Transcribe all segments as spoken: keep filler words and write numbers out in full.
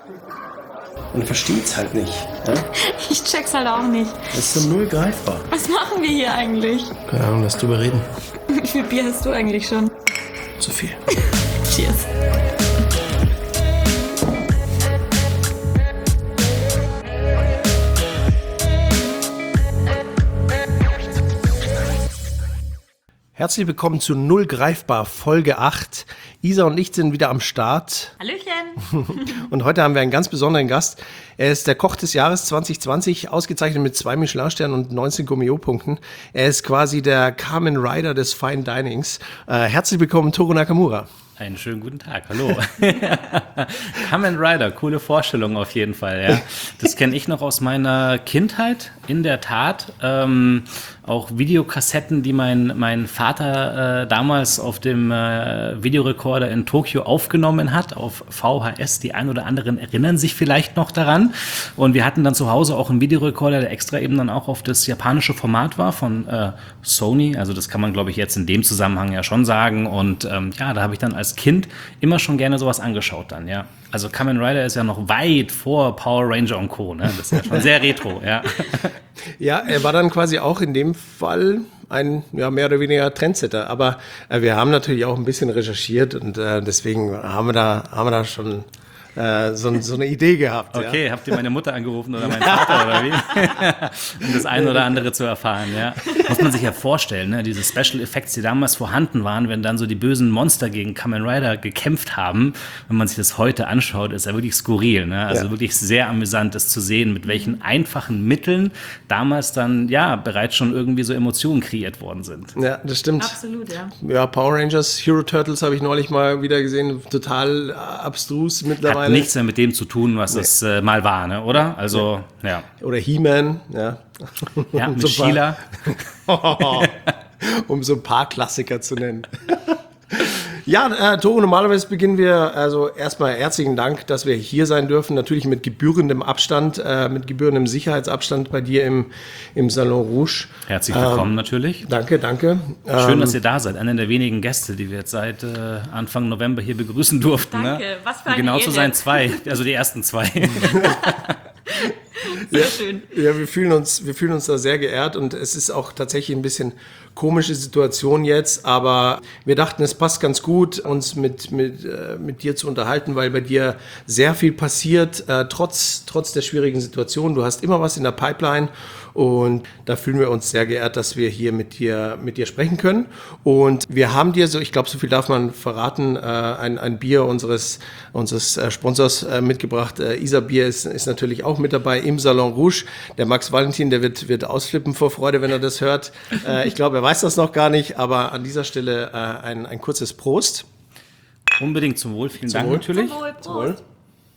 Man versteht's halt nicht. Ja? Ich check's halt auch nicht. Das ist so null greifbar. Was machen wir hier eigentlich? Keine Ahnung, lass drüber reden. Wie viel Bier hast du eigentlich schon? Zu viel. Cheers. Herzlich willkommen zu Null Greifbar, Folge acht. Isa und ich sind wieder am Start. Hallöchen. Und heute haben wir einen ganz besonderen Gast. Er ist der Koch des Jahres zwanzig zwanzig, ausgezeichnet mit zwei Michelin-Sternen und neunzehn Gourmet-Punkten. Er ist quasi der Kamen Rider des Fine Dinings. Äh, herzlich willkommen, Toru Nakamura. Einen schönen guten Tag, hallo. Kamen Rider, coole Vorstellung auf jeden Fall. Ja. Das kenne ich noch aus meiner Kindheit, in der Tat. Ähm, auch Videokassetten, die mein, mein Vater äh, damals auf dem äh, Videorekorder in Tokio aufgenommen hat, auf V H S. Die ein oder anderen erinnern sich vielleicht noch daran. Und wir hatten dann zu Hause auch einen Videorekorder, der extra eben dann auch auf das japanische Format war von äh, Sony. Also das kann man, glaube ich, jetzt in dem Zusammenhang ja schon sagen. Und ähm, ja, da habe ich dann als Kind immer schon gerne sowas angeschaut dann, ja. Also Kamen Rider ist ja noch weit vor Power Ranger und Co., ne? Das ist ja schon sehr retro, ja. Ja, er war dann quasi auch in dem Fall ein ja, mehr oder weniger Trendsetter. Aber äh, wir haben natürlich auch ein bisschen recherchiert und äh, deswegen haben wir da, haben wir da schon äh, so, so eine Idee gehabt. Okay, ja. Habt ihr meine Mutter angerufen oder meinen Vater oder wie? Um das eine oder andere zu erfahren, ja. Muss man sich ja vorstellen, ne? Diese Special Effects, die damals vorhanden waren, wenn dann so die bösen Monster gegen Kamen Rider gekämpft haben, wenn man sich das heute anschaut, ist ja wirklich skurril, ne? Also ja. Wirklich sehr amüsant, das zu sehen, mit welchen einfachen Mitteln damals dann, ja, bereits schon irgendwie so Emotionen kreiert worden sind. Ja, das stimmt. Absolut, ja. Ja, Power Rangers, Hero Turtles habe ich neulich mal wieder gesehen, total abstrus mittlerweile. Hat nichts mehr mit dem zu tun, was nee. es äh, mal war, ne? Oder? Also, ja. Oder He-Man, ja. Ja, um mit so Sheila. Um so ein paar Klassiker zu nennen. Ja, äh, Toru, normalerweise beginnen wir, also erstmal herzlichen Dank, dass wir hier sein dürfen, natürlich mit gebührendem Abstand, äh, mit gebührendem Sicherheitsabstand bei dir im, im Salon Rouge. Herzlich willkommen ähm, natürlich. Danke, danke. Schön, ähm, dass ihr da seid, einer der wenigen Gäste, die wir jetzt seit äh, Anfang November hier begrüßen durften. Danke, ne? was für eine Um genau Ehre. zu sein, zwei, also die ersten zwei. Sehr ja, schön. Ja, wir fühlen uns, wir fühlen uns da sehr geehrt und es ist auch tatsächlich ein bisschen komische Situation jetzt, aber wir dachten, es passt ganz gut, uns mit, mit, äh, mit dir zu unterhalten, weil bei dir sehr viel passiert, äh, trotz, trotz der schwierigen Situation. Du hast immer was in der Pipeline und da fühlen wir uns sehr geehrt, dass wir hier mit dir, mit dir sprechen können. Und wir haben dir, so ich glaube, so viel darf man verraten, äh, ein, ein Bier unseres, unseres äh, Sponsors äh, mitgebracht. Äh, Isa Bier ist, ist natürlich auch mit dabei im Salon Rouge. Der Max Valentin, der wird, wird ausflippen vor Freude, wenn er das hört. Äh, ich glaube, er weiß das noch gar nicht, aber an dieser Stelle äh, ein, ein kurzes Prost. Unbedingt zum Wohl, vielen Zum Dank Wohl. natürlich. Zum Wohl, Zum Wohl. Prost.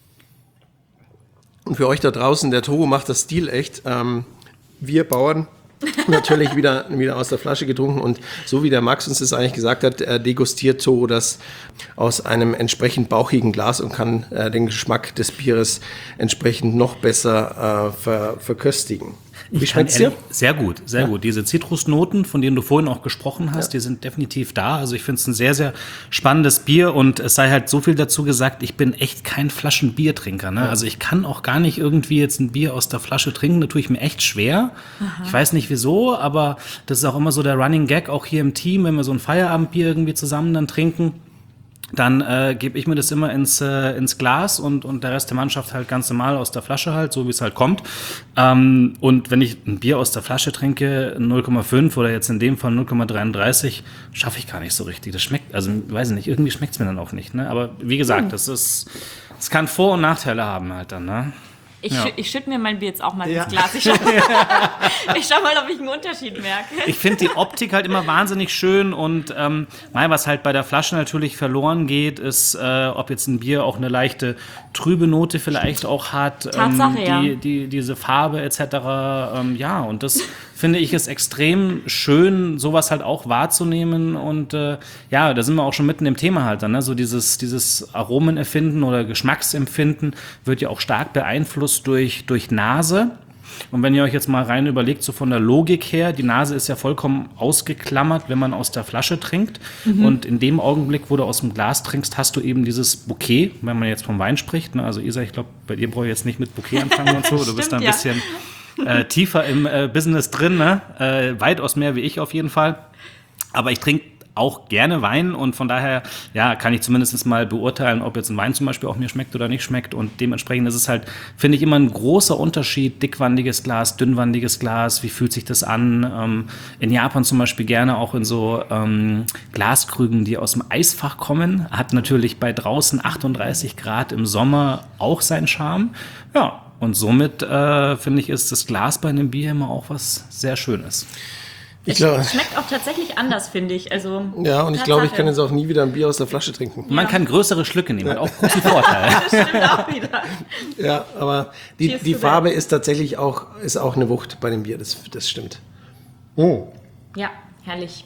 Und für euch da draußen, der Toru macht das Stil echt. Ähm, wir Bauern natürlich wieder, wieder aus der Flasche getrunken und so wie der Max uns das eigentlich gesagt hat, äh, degustiert Toru das aus einem entsprechend bauchigen Glas und kann äh, den Geschmack des Bieres entsprechend noch besser äh, ver, verköstigen. Wie schmeckt's dir? Sehr gut, sehr ja. gut. Diese Zitrusnoten, von denen du vorhin auch gesprochen hast, ja. die sind definitiv da. Also ich finde es ein sehr, sehr spannendes Bier und es sei halt so viel dazu gesagt, ich bin echt kein Flaschenbiertrinker. Ne? Ja. Also ich kann auch gar nicht irgendwie jetzt ein Bier aus der Flasche trinken. Da tue ich mir echt schwer. Aha. Ich weiß nicht wieso, aber das ist auch immer so der Running Gag, auch hier im Team, wenn wir so ein Feierabendbier irgendwie zusammen dann trinken. Dann äh, gebe ich mir das immer ins, äh, ins Glas und, und der Rest der Mannschaft halt ganz normal aus der Flasche halt, so wie es halt kommt. Ähm, und wenn ich ein Bier aus der Flasche trinke, null Komma fünf oder jetzt in dem Fall null Komma dreiunddreißig, schaffe ich gar nicht so richtig. Das schmeckt, also weiß ich nicht, irgendwie schmeckt es mir dann auch nicht. Ne? Aber wie gesagt, mhm. das ist, es kann Vor- und Nachteile haben halt dann, ne? Ich, ja. schü- ich schütte mir mein Bier jetzt auch mal Ja. ins Glas. Ich schau, ich schau mal, ob ich einen Unterschied merke. Ich finde die Optik halt immer wahnsinnig schön und ähm, mal, was halt bei der Flasche natürlich verloren geht, ist, äh, ob jetzt ein Bier auch eine leichte trübe Note vielleicht auch hat, Tatsache, ähm, ja. die, die, diese Farbe et cetera. Ähm, ja, und das finde ich es extrem schön, sowas halt auch wahrzunehmen und äh, ja, da sind wir auch schon mitten im Thema halt dann, ne? So dieses, dieses Aromenerfinden oder Geschmacksempfinden wird ja auch stark beeinflusst durch, durch Nase. Und wenn ihr euch jetzt mal rein überlegt, so von der Logik her, die Nase ist ja vollkommen ausgeklammert, wenn man aus der Flasche trinkt. Mhm. Und in dem Augenblick, wo du aus dem Glas trinkst, hast du eben dieses Bouquet, wenn man jetzt vom Wein spricht. Ne? Also Isa, ich glaube, bei dir brauche ich jetzt nicht mit Bouquet anfangen und so. Du Stimmt, bist da ein ja. bisschen äh, tiefer im äh, Business drin, ne? äh, weitaus mehr wie ich auf jeden Fall. Aber ich trinke auch gerne Wein und von daher ja, kann ich zumindest mal beurteilen, ob jetzt ein Wein zum Beispiel auch mir schmeckt oder nicht schmeckt und dementsprechend ist es halt, finde ich, immer ein großer Unterschied, dickwandiges Glas, dünnwandiges Glas, wie fühlt sich das an? Ähm, in Japan zum Beispiel gerne auch in so ähm, Glaskrügen, die aus dem Eisfach kommen, hat natürlich bei draußen achtunddreißig Grad im Sommer auch seinen Charme, ja, und somit äh, finde ich, ist das Glas bei einem Bier immer auch was sehr Schönes. Ich glaub, es schmeckt auch tatsächlich anders, finde ich. Also, ja, und ich glaube, ich kann jetzt auch nie wieder ein Bier aus der Flasche trinken. Man Ja. kann größere Schlücke nehmen, hat auch großen Vorteil. Das stimmt auch wieder. Ja, aber die, Cheers die to Farbe ist tatsächlich auch, ist auch eine Wucht bei dem Bier, das, das stimmt. Oh. Ja, herrlich.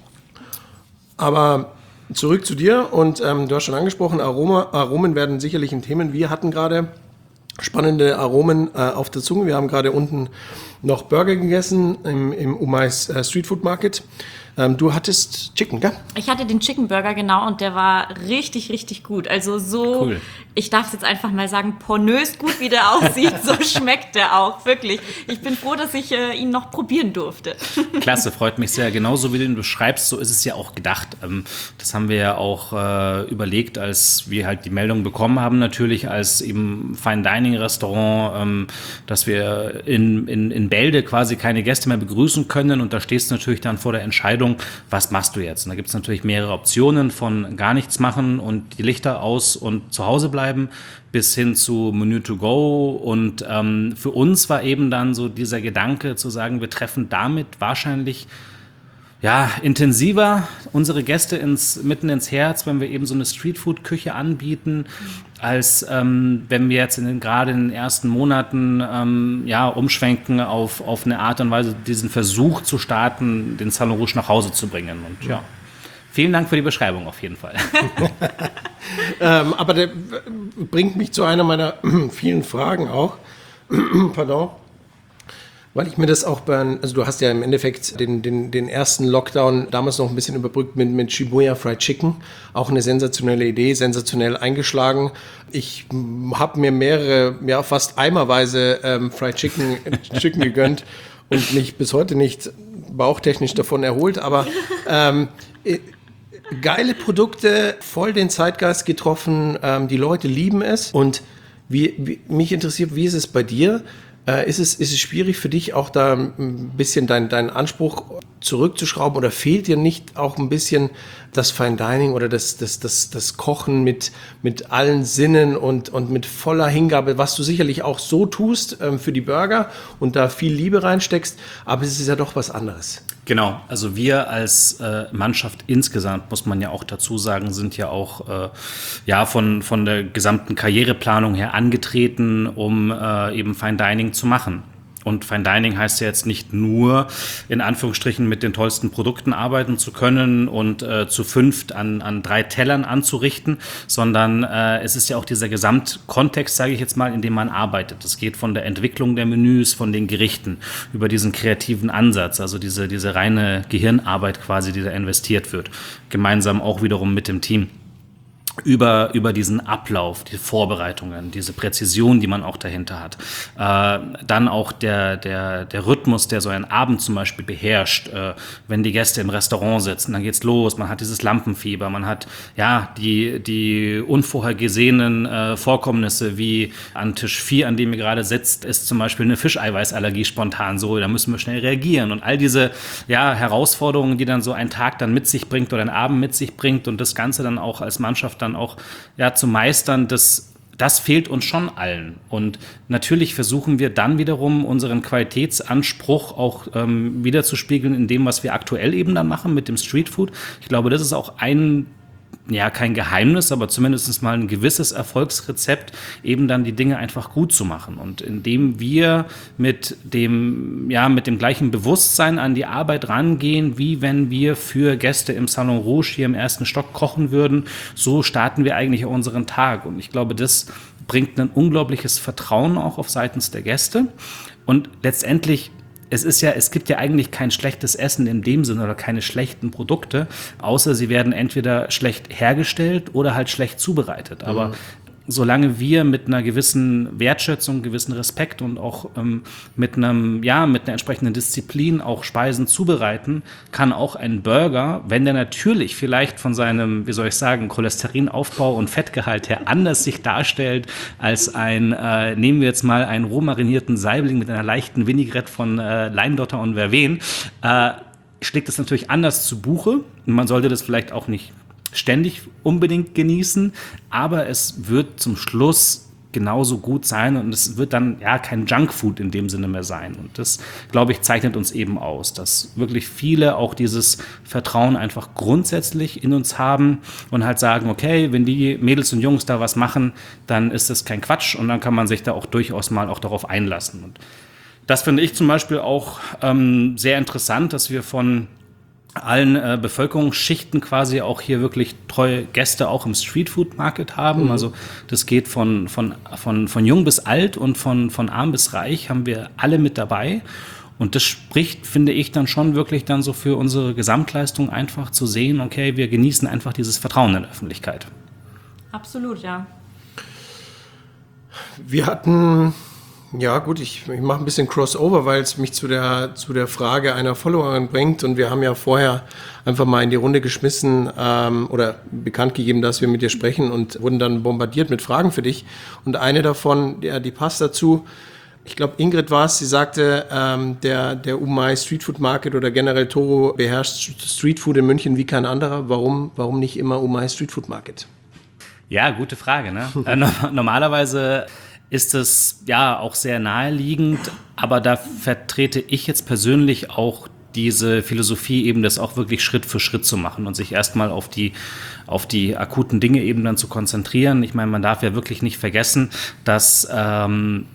Aber zurück zu dir und ähm, du hast schon angesprochen, Aroma, Aromen werden sicherlich ein Thema. Wir hatten gerade spannende Aromen äh, auf der Zunge. Wir haben gerade unten noch Burger gegessen im, im Umais äh, Street Food Market. Ähm, du hattest Chicken, gell? Ich hatte den Chicken Burger, genau, und der war richtig, richtig gut. Also so, Cool. ich darf es jetzt einfach mal sagen, pornös gut, wie der aussieht, so schmeckt der auch, wirklich. Ich bin froh, dass ich äh, ihn noch probieren durfte. Klasse, freut mich sehr. Genauso wie du ihn beschreibst, so ist es ja auch gedacht. Ähm, das haben wir ja auch äh, überlegt, als wir halt die Meldung bekommen haben, natürlich als eben Fine Dining Restaurant, ähm, dass wir in, in, in Bälde quasi keine Gäste mehr begrüßen können und da stehst du natürlich dann vor der Entscheidung, was machst du jetzt? Und da gibt es natürlich mehrere Optionen von gar nichts machen und die Lichter aus und zu Hause bleiben bis hin zu Menü to go und ähm, für uns war eben dann so dieser Gedanke zu sagen, wir treffen damit wahrscheinlich ja, intensiver unsere Gäste ins, mitten ins Herz, wenn wir eben so eine Streetfood-Küche anbieten, als ähm, wenn wir jetzt in den, gerade in den ersten Monaten ähm, ja, umschwenken auf, auf eine Art und Weise, diesen Versuch zu starten, den Salon Rouge nach Hause zu bringen. Und ja, vielen Dank für die Beschreibung auf jeden Fall. ähm, aber der bringt mich zu einer meiner vielen Fragen auch. Pardon. Weil ich mir das auch bei, also du hast ja im Endeffekt den, den, den ersten Lockdown damals noch ein bisschen überbrückt mit, mit Shibuya Fried Chicken. Auch eine sensationelle Idee, sensationell eingeschlagen. Ich habe mir mehrere, ja fast eimerweise ähm, Fried Chicken, Chicken gegönnt und mich bis heute nicht bauchtechnisch davon erholt. Aber ähm, geile Produkte, voll den Zeitgeist getroffen. Ähm, die Leute lieben es. Und wie, wie, mich interessiert, wie ist es bei dir? Äh, ist es, ist es schwierig für dich, auch da ein bisschen deinen dein Anspruch zurückzuschrauben oder fehlt dir nicht auch ein bisschen das Fine Dining oder das, das, das, das Kochen mit, mit allen Sinnen und, und mit voller Hingabe, was du sicherlich auch so tust ähm, für die Burger und da viel Liebe reinsteckst, aber es ist ja doch was anderes. Genau, also wir als äh, Mannschaft insgesamt, muss man ja auch dazu sagen, sind ja auch äh, ja, von, von der gesamten Karriereplanung her angetreten, um äh, eben Fine Dining zu machen. Und Fine Dining heißt ja jetzt nicht nur, in Anführungsstrichen, mit den tollsten Produkten arbeiten zu können und äh, zu fünft an, an drei Tellern anzurichten, sondern äh, es ist ja auch dieser Gesamtkontext, sage ich jetzt mal, in dem man arbeitet. Es geht von der Entwicklung der Menüs, von den Gerichten, über diesen kreativen Ansatz, also diese, diese reine Gehirnarbeit quasi, die da investiert wird, gemeinsam auch wiederum mit dem Team. Über, über diesen Ablauf, die Vorbereitungen, diese Präzision, die man auch dahinter hat. Äh, dann auch der, der, der Rhythmus, der so einen Abend zum Beispiel beherrscht, äh, wenn die Gäste im Restaurant sitzen, dann geht's los, man hat dieses Lampenfieber, man hat ja die, die unvorhergesehenen äh, Vorkommnisse, wie an Tisch vier, an dem ihr gerade sitzt, ist zum Beispiel eine Fischeiweißallergie spontan so, da müssen wir schnell reagieren und all diese ja, Herausforderungen, die dann so ein Tag dann mit sich bringt oder ein Abend mit sich bringt und das Ganze dann auch als Mannschaft dann auch ja, zu meistern, das, das fehlt uns schon allen. Und natürlich versuchen wir dann wiederum unseren Qualitätsanspruch auch ähm, wiederzuspiegeln in dem, was wir aktuell eben dann machen mit dem Streetfood. Ich glaube, das ist auch ein ja, kein Geheimnis, aber zumindest mal ein gewisses Erfolgsrezept, eben dann die Dinge einfach gut zu machen. Und indem wir mit dem, ja, mit dem gleichen Bewusstsein an die Arbeit rangehen, wie wenn wir für Gäste im Salon Rouge hier im ersten Stock kochen würden, so starten wir eigentlich auch unseren Tag. Und ich glaube, das bringt ein unglaubliches Vertrauen auch auf seitens der Gäste. Und letztendlich, es ist ja, es gibt ja eigentlich kein schlechtes Essen in dem Sinne oder keine schlechten Produkte, außer sie werden entweder schlecht hergestellt oder halt schlecht zubereitet. Aber mhm. solange wir mit einer gewissen Wertschätzung, gewissen Respekt und auch ähm, mit einem, ja, mit einer entsprechenden Disziplin auch Speisen zubereiten, kann auch ein Burger, wenn der natürlich vielleicht von seinem, wie soll ich sagen, Cholesterinaufbau und Fettgehalt her anders sich darstellt als ein, äh, nehmen wir jetzt mal einen roh marinierten Saibling mit einer leichten Vinaigrette von äh, Leindotter und Verven, äh, schlägt es natürlich anders zu Buche. Und man sollte das vielleicht auch nicht ständig unbedingt genießen, aber es wird zum Schluss genauso gut sein und es wird dann ja kein Junkfood in dem Sinne mehr sein. Und das, glaube ich, zeichnet uns eben aus, dass wirklich viele auch dieses Vertrauen einfach grundsätzlich in uns haben und halt sagen, okay, wenn die Mädels und Jungs da was machen, dann ist das kein Quatsch und dann kann man sich da auch durchaus mal auch darauf einlassen. Und das finde ich zum Beispiel auch ähm, sehr interessant, dass wir von allen äh, Bevölkerungsschichten quasi auch hier wirklich treue Gäste auch im Streetfood-Market haben. Mhm. Also das geht von, von, von, von jung bis alt und von, von arm bis reich haben wir alle mit dabei. Und das spricht, finde ich, dann schon wirklich dann so für unsere Gesamtleistung einfach zu sehen, okay, wir genießen einfach dieses Vertrauen in der Öffentlichkeit. Absolut, ja. Wir hatten... Ja gut, ich, ich mache ein bisschen Crossover, weil es mich zu der, zu der Frage einer Followerin bringt und wir haben ja vorher einfach mal in die Runde geschmissen ähm, oder bekannt gegeben, dass wir mit dir sprechen und wurden dann bombardiert mit Fragen für dich und eine davon, ja, die passt dazu, ich glaube Ingrid war es, sie sagte, ähm, der, der Umai Streetfood Market oder generell Toro beherrscht Streetfood in München wie kein anderer, warum, warum nicht immer Umai Streetfood Market? Ja, gute Frage, ne? äh, no- normalerweise ist es ja auch sehr naheliegend, aber da vertrete ich jetzt persönlich auch diese Philosophie eben, das auch wirklich Schritt für Schritt zu machen und sich erstmal auf die, auf die akuten Dinge eben dann zu konzentrieren. Ich meine, man darf ja wirklich nicht vergessen, dass ähm,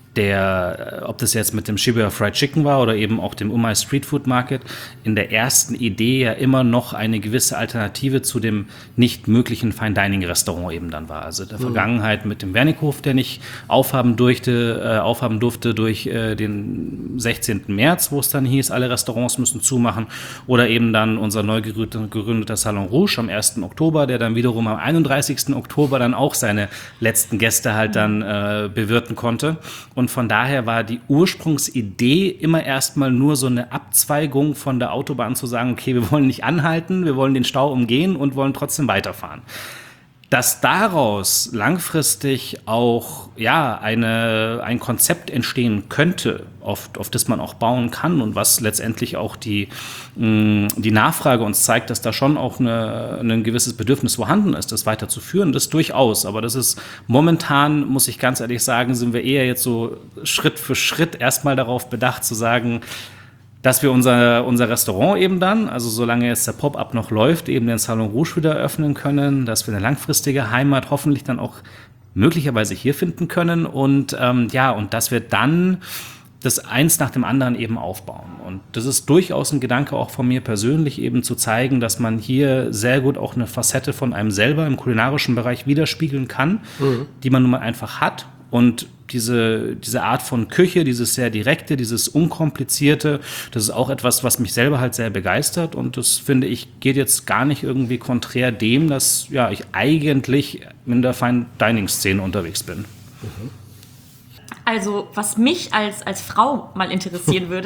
der, ob das jetzt mit dem Shibuya Fried Chicken war oder eben auch dem Umai Street Food Market, in der ersten Idee ja immer noch eine gewisse Alternative zu dem nicht möglichen Fine Dining Restaurant eben dann war. Also der mhm. Vergangenheit mit dem Wernickhof, der nicht aufhaben durfte, äh, aufhaben durfte durch äh, den sechzehnten März, wo es dann hieß, alle Restaurants müssen zumachen, oder eben dann unser neu gegründeter Salon Rouge am ersten Oktober, der dann wiederum am einunddreißigsten Oktober dann auch seine letzten Gäste halt dann äh, bewirten konnte. Und von daher war die Ursprungsidee immer erstmal nur so eine Abzweigung von der Autobahn zu sagen, okay, wir wollen nicht anhalten, wir wollen den Stau umgehen und wollen trotzdem weiterfahren. Dass daraus langfristig auch ja, eine, ein Konzept entstehen könnte, auf, auf das man auch bauen kann und was letztendlich auch die, mh, die Nachfrage uns zeigt, dass da schon auch eine, ein gewisses Bedürfnis vorhanden ist, das weiterzuführen, das durchaus. Aber das ist momentan, muss ich ganz ehrlich sagen, sind wir eher jetzt so Schritt für Schritt erstmal darauf bedacht zu sagen, dass wir unser, unser Restaurant eben dann, also solange jetzt der Pop-up noch läuft, eben den Salon Rouge wieder öffnen können, dass wir eine langfristige Heimat hoffentlich dann auch möglicherweise hier finden können und ähm, ja, und dass wir dann das eins nach dem anderen eben aufbauen. Und das ist durchaus ein Gedanke auch von mir persönlich, eben zu zeigen, dass man hier sehr gut auch eine Facette von einem selber im kulinarischen Bereich widerspiegeln kann, mhm. die man nun mal einfach hat. Und diese, diese Art von Küche, dieses sehr direkte, dieses unkomplizierte, das ist auch etwas, was mich selber halt sehr begeistert. Und das, finde ich, geht jetzt gar nicht irgendwie konträr dem, dass ja, ich eigentlich in der Fine-Dining-Szene unterwegs bin. Mhm. Also, was mich als, als Frau mal interessieren würde,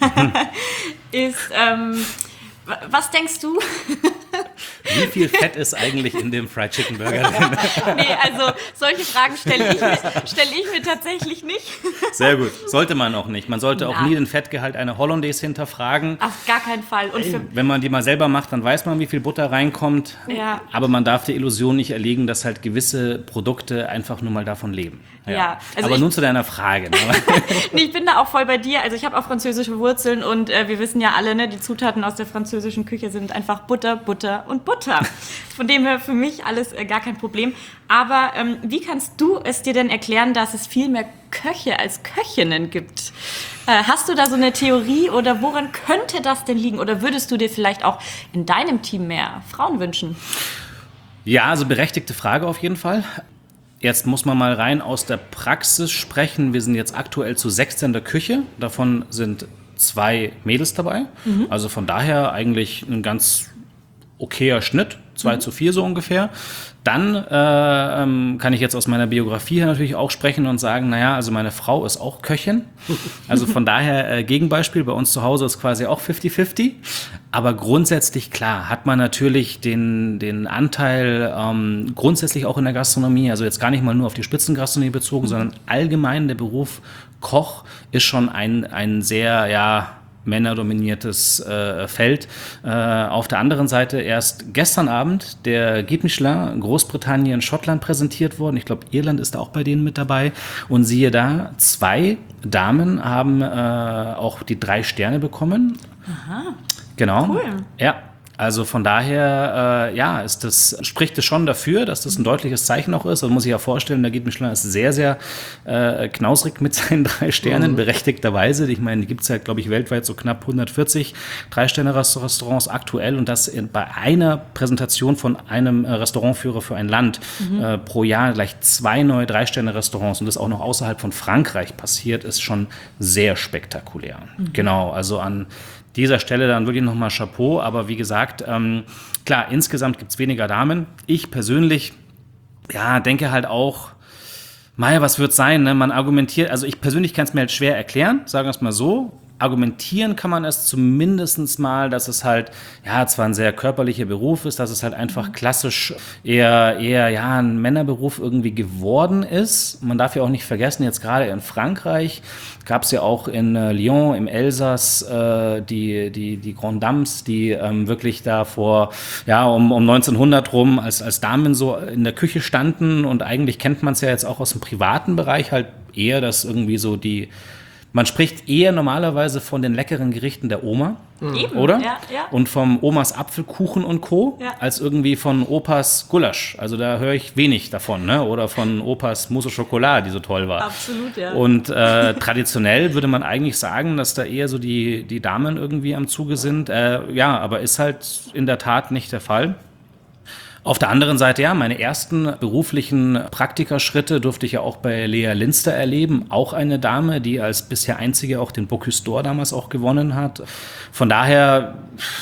ist, ähm, was denkst du? Wie viel Fett ist eigentlich in dem Fried Chicken Burger drin? Nee, also solche Fragen stelle ich, stell ich mir tatsächlich nicht. Sehr gut. Sollte man auch nicht. Man sollte auch Na. nie den Fettgehalt einer Hollandaise hinterfragen. Auf gar keinen Fall. Und für Wenn man die mal selber macht, dann weiß man, wie viel Butter reinkommt. Ja. Aber man darf der Illusion nicht erliegen, dass halt gewisse Produkte einfach nur mal davon leben. Ja. Ja, also Aber ich, nun zu deiner Frage. Ne? Nee, ich bin da auch voll bei dir. Also ich habe auch französische Wurzeln und äh, wir wissen ja alle, ne, die Zutaten aus der französischen Küche sind einfach Butter, Butter und Butter. Von dem her für mich alles äh, gar kein Problem. Aber ähm, wie kannst du es dir denn erklären, dass es viel mehr Köche als Köchinnen gibt? Äh, hast du da so eine Theorie oder woran könnte das denn liegen? Oder würdest du dir vielleicht auch in deinem Team mehr Frauen wünschen? Ja, also berechtigte Frage auf jeden Fall. Jetzt muss man mal rein aus der Praxis sprechen. Wir sind jetzt aktuell zu sechs in der Küche. Davon sind zwei Mädels dabei. Mhm. Also von daher eigentlich ein ganz okayer Schnitt. zwei mhm. zu vier so ungefähr. Dann äh, ähm, kann ich jetzt aus meiner Biografie her natürlich auch sprechen und sagen, naja, also meine Frau ist auch Köchin. Also von daher äh, Gegenbeispiel, bei uns zu Hause ist quasi auch fifty fifty. Aber grundsätzlich, klar, hat man natürlich den, den Anteil ähm, grundsätzlich auch in der Gastronomie, also jetzt gar nicht mal nur auf die Spitzengastronomie bezogen, sondern allgemein der Beruf Koch ist schon ein, ein sehr, ja, männerdominiertes äh, Feld. Äh, auf der anderen Seite erst gestern Abend der Guide Michelin Großbritannien, Schottland präsentiert worden. Ich glaube, Irland ist da auch bei denen mit dabei. Und siehe da, zwei Damen haben äh, auch die drei Sterne bekommen. Aha. Genau. Cool. Ja. Also von daher, äh, ja, ist das, spricht es schon dafür, dass das ein deutliches Zeichen auch ist. Also muss ich ja vorstellen, der Guide Michelin ist sehr, sehr äh, knausrig mit seinen drei Sternen, mhm. berechtigterweise. Ich meine, die gibt es ja, glaube ich, weltweit so knapp hundertvierzig Drei-Sterne-Restaurants aktuell und das in, bei einer Präsentation von einem äh, Restaurantführer für ein Land mhm. äh, pro Jahr gleich zwei neue Drei-Sterne-Restaurants und das auch noch außerhalb von Frankreich passiert, ist schon sehr spektakulär. Mhm. Genau, also an dieser Stelle dann wirklich nochmal Chapeau, aber wie gesagt, ähm, klar, insgesamt gibt es weniger Damen. Ich persönlich, ja, denke halt auch, Meier, was wird sein, ne? Man argumentiert, also ich persönlich kann es mir halt schwer erklären, sagen wir es mal so. Argumentieren kann man es zumindest mal, dass es halt, ja, zwar ein sehr körperlicher Beruf ist, dass es halt einfach klassisch eher, eher, ja, ein Männerberuf irgendwie geworden ist. Man darf ja auch nicht vergessen, jetzt gerade in Frankreich gab es ja auch in äh, Lyon, im Elsass, äh, die, die, die Grand Dames, die ähm, wirklich da vor, ja, um, um neunzehnhundert rum als, als Damen so in der Küche standen und eigentlich kennt man es ja jetzt auch aus dem privaten Bereich halt eher, dass irgendwie so die Man spricht eher normalerweise von den leckeren Gerichten der Oma, Eben, oder? Ja, ja. Und vom Omas Apfelkuchen und Co. Ja. als irgendwie von Opas Gulasch. Also da höre ich wenig davon, ne? Oder von Opas Mousse au Chocolat, die so toll war. Absolut, ja. Und äh, traditionell würde man eigentlich sagen, dass da eher so die, die Damen irgendwie am Zuge sind. Äh, ja, aber ist halt in der Tat nicht der Fall. Auf der anderen Seite, ja, meine ersten beruflichen Praktikaschritte durfte ich ja auch bei Lea Linster erleben. Auch eine Dame, die als bisher einzige auch den Bocuse d'Or damals auch gewonnen hat. Von daher,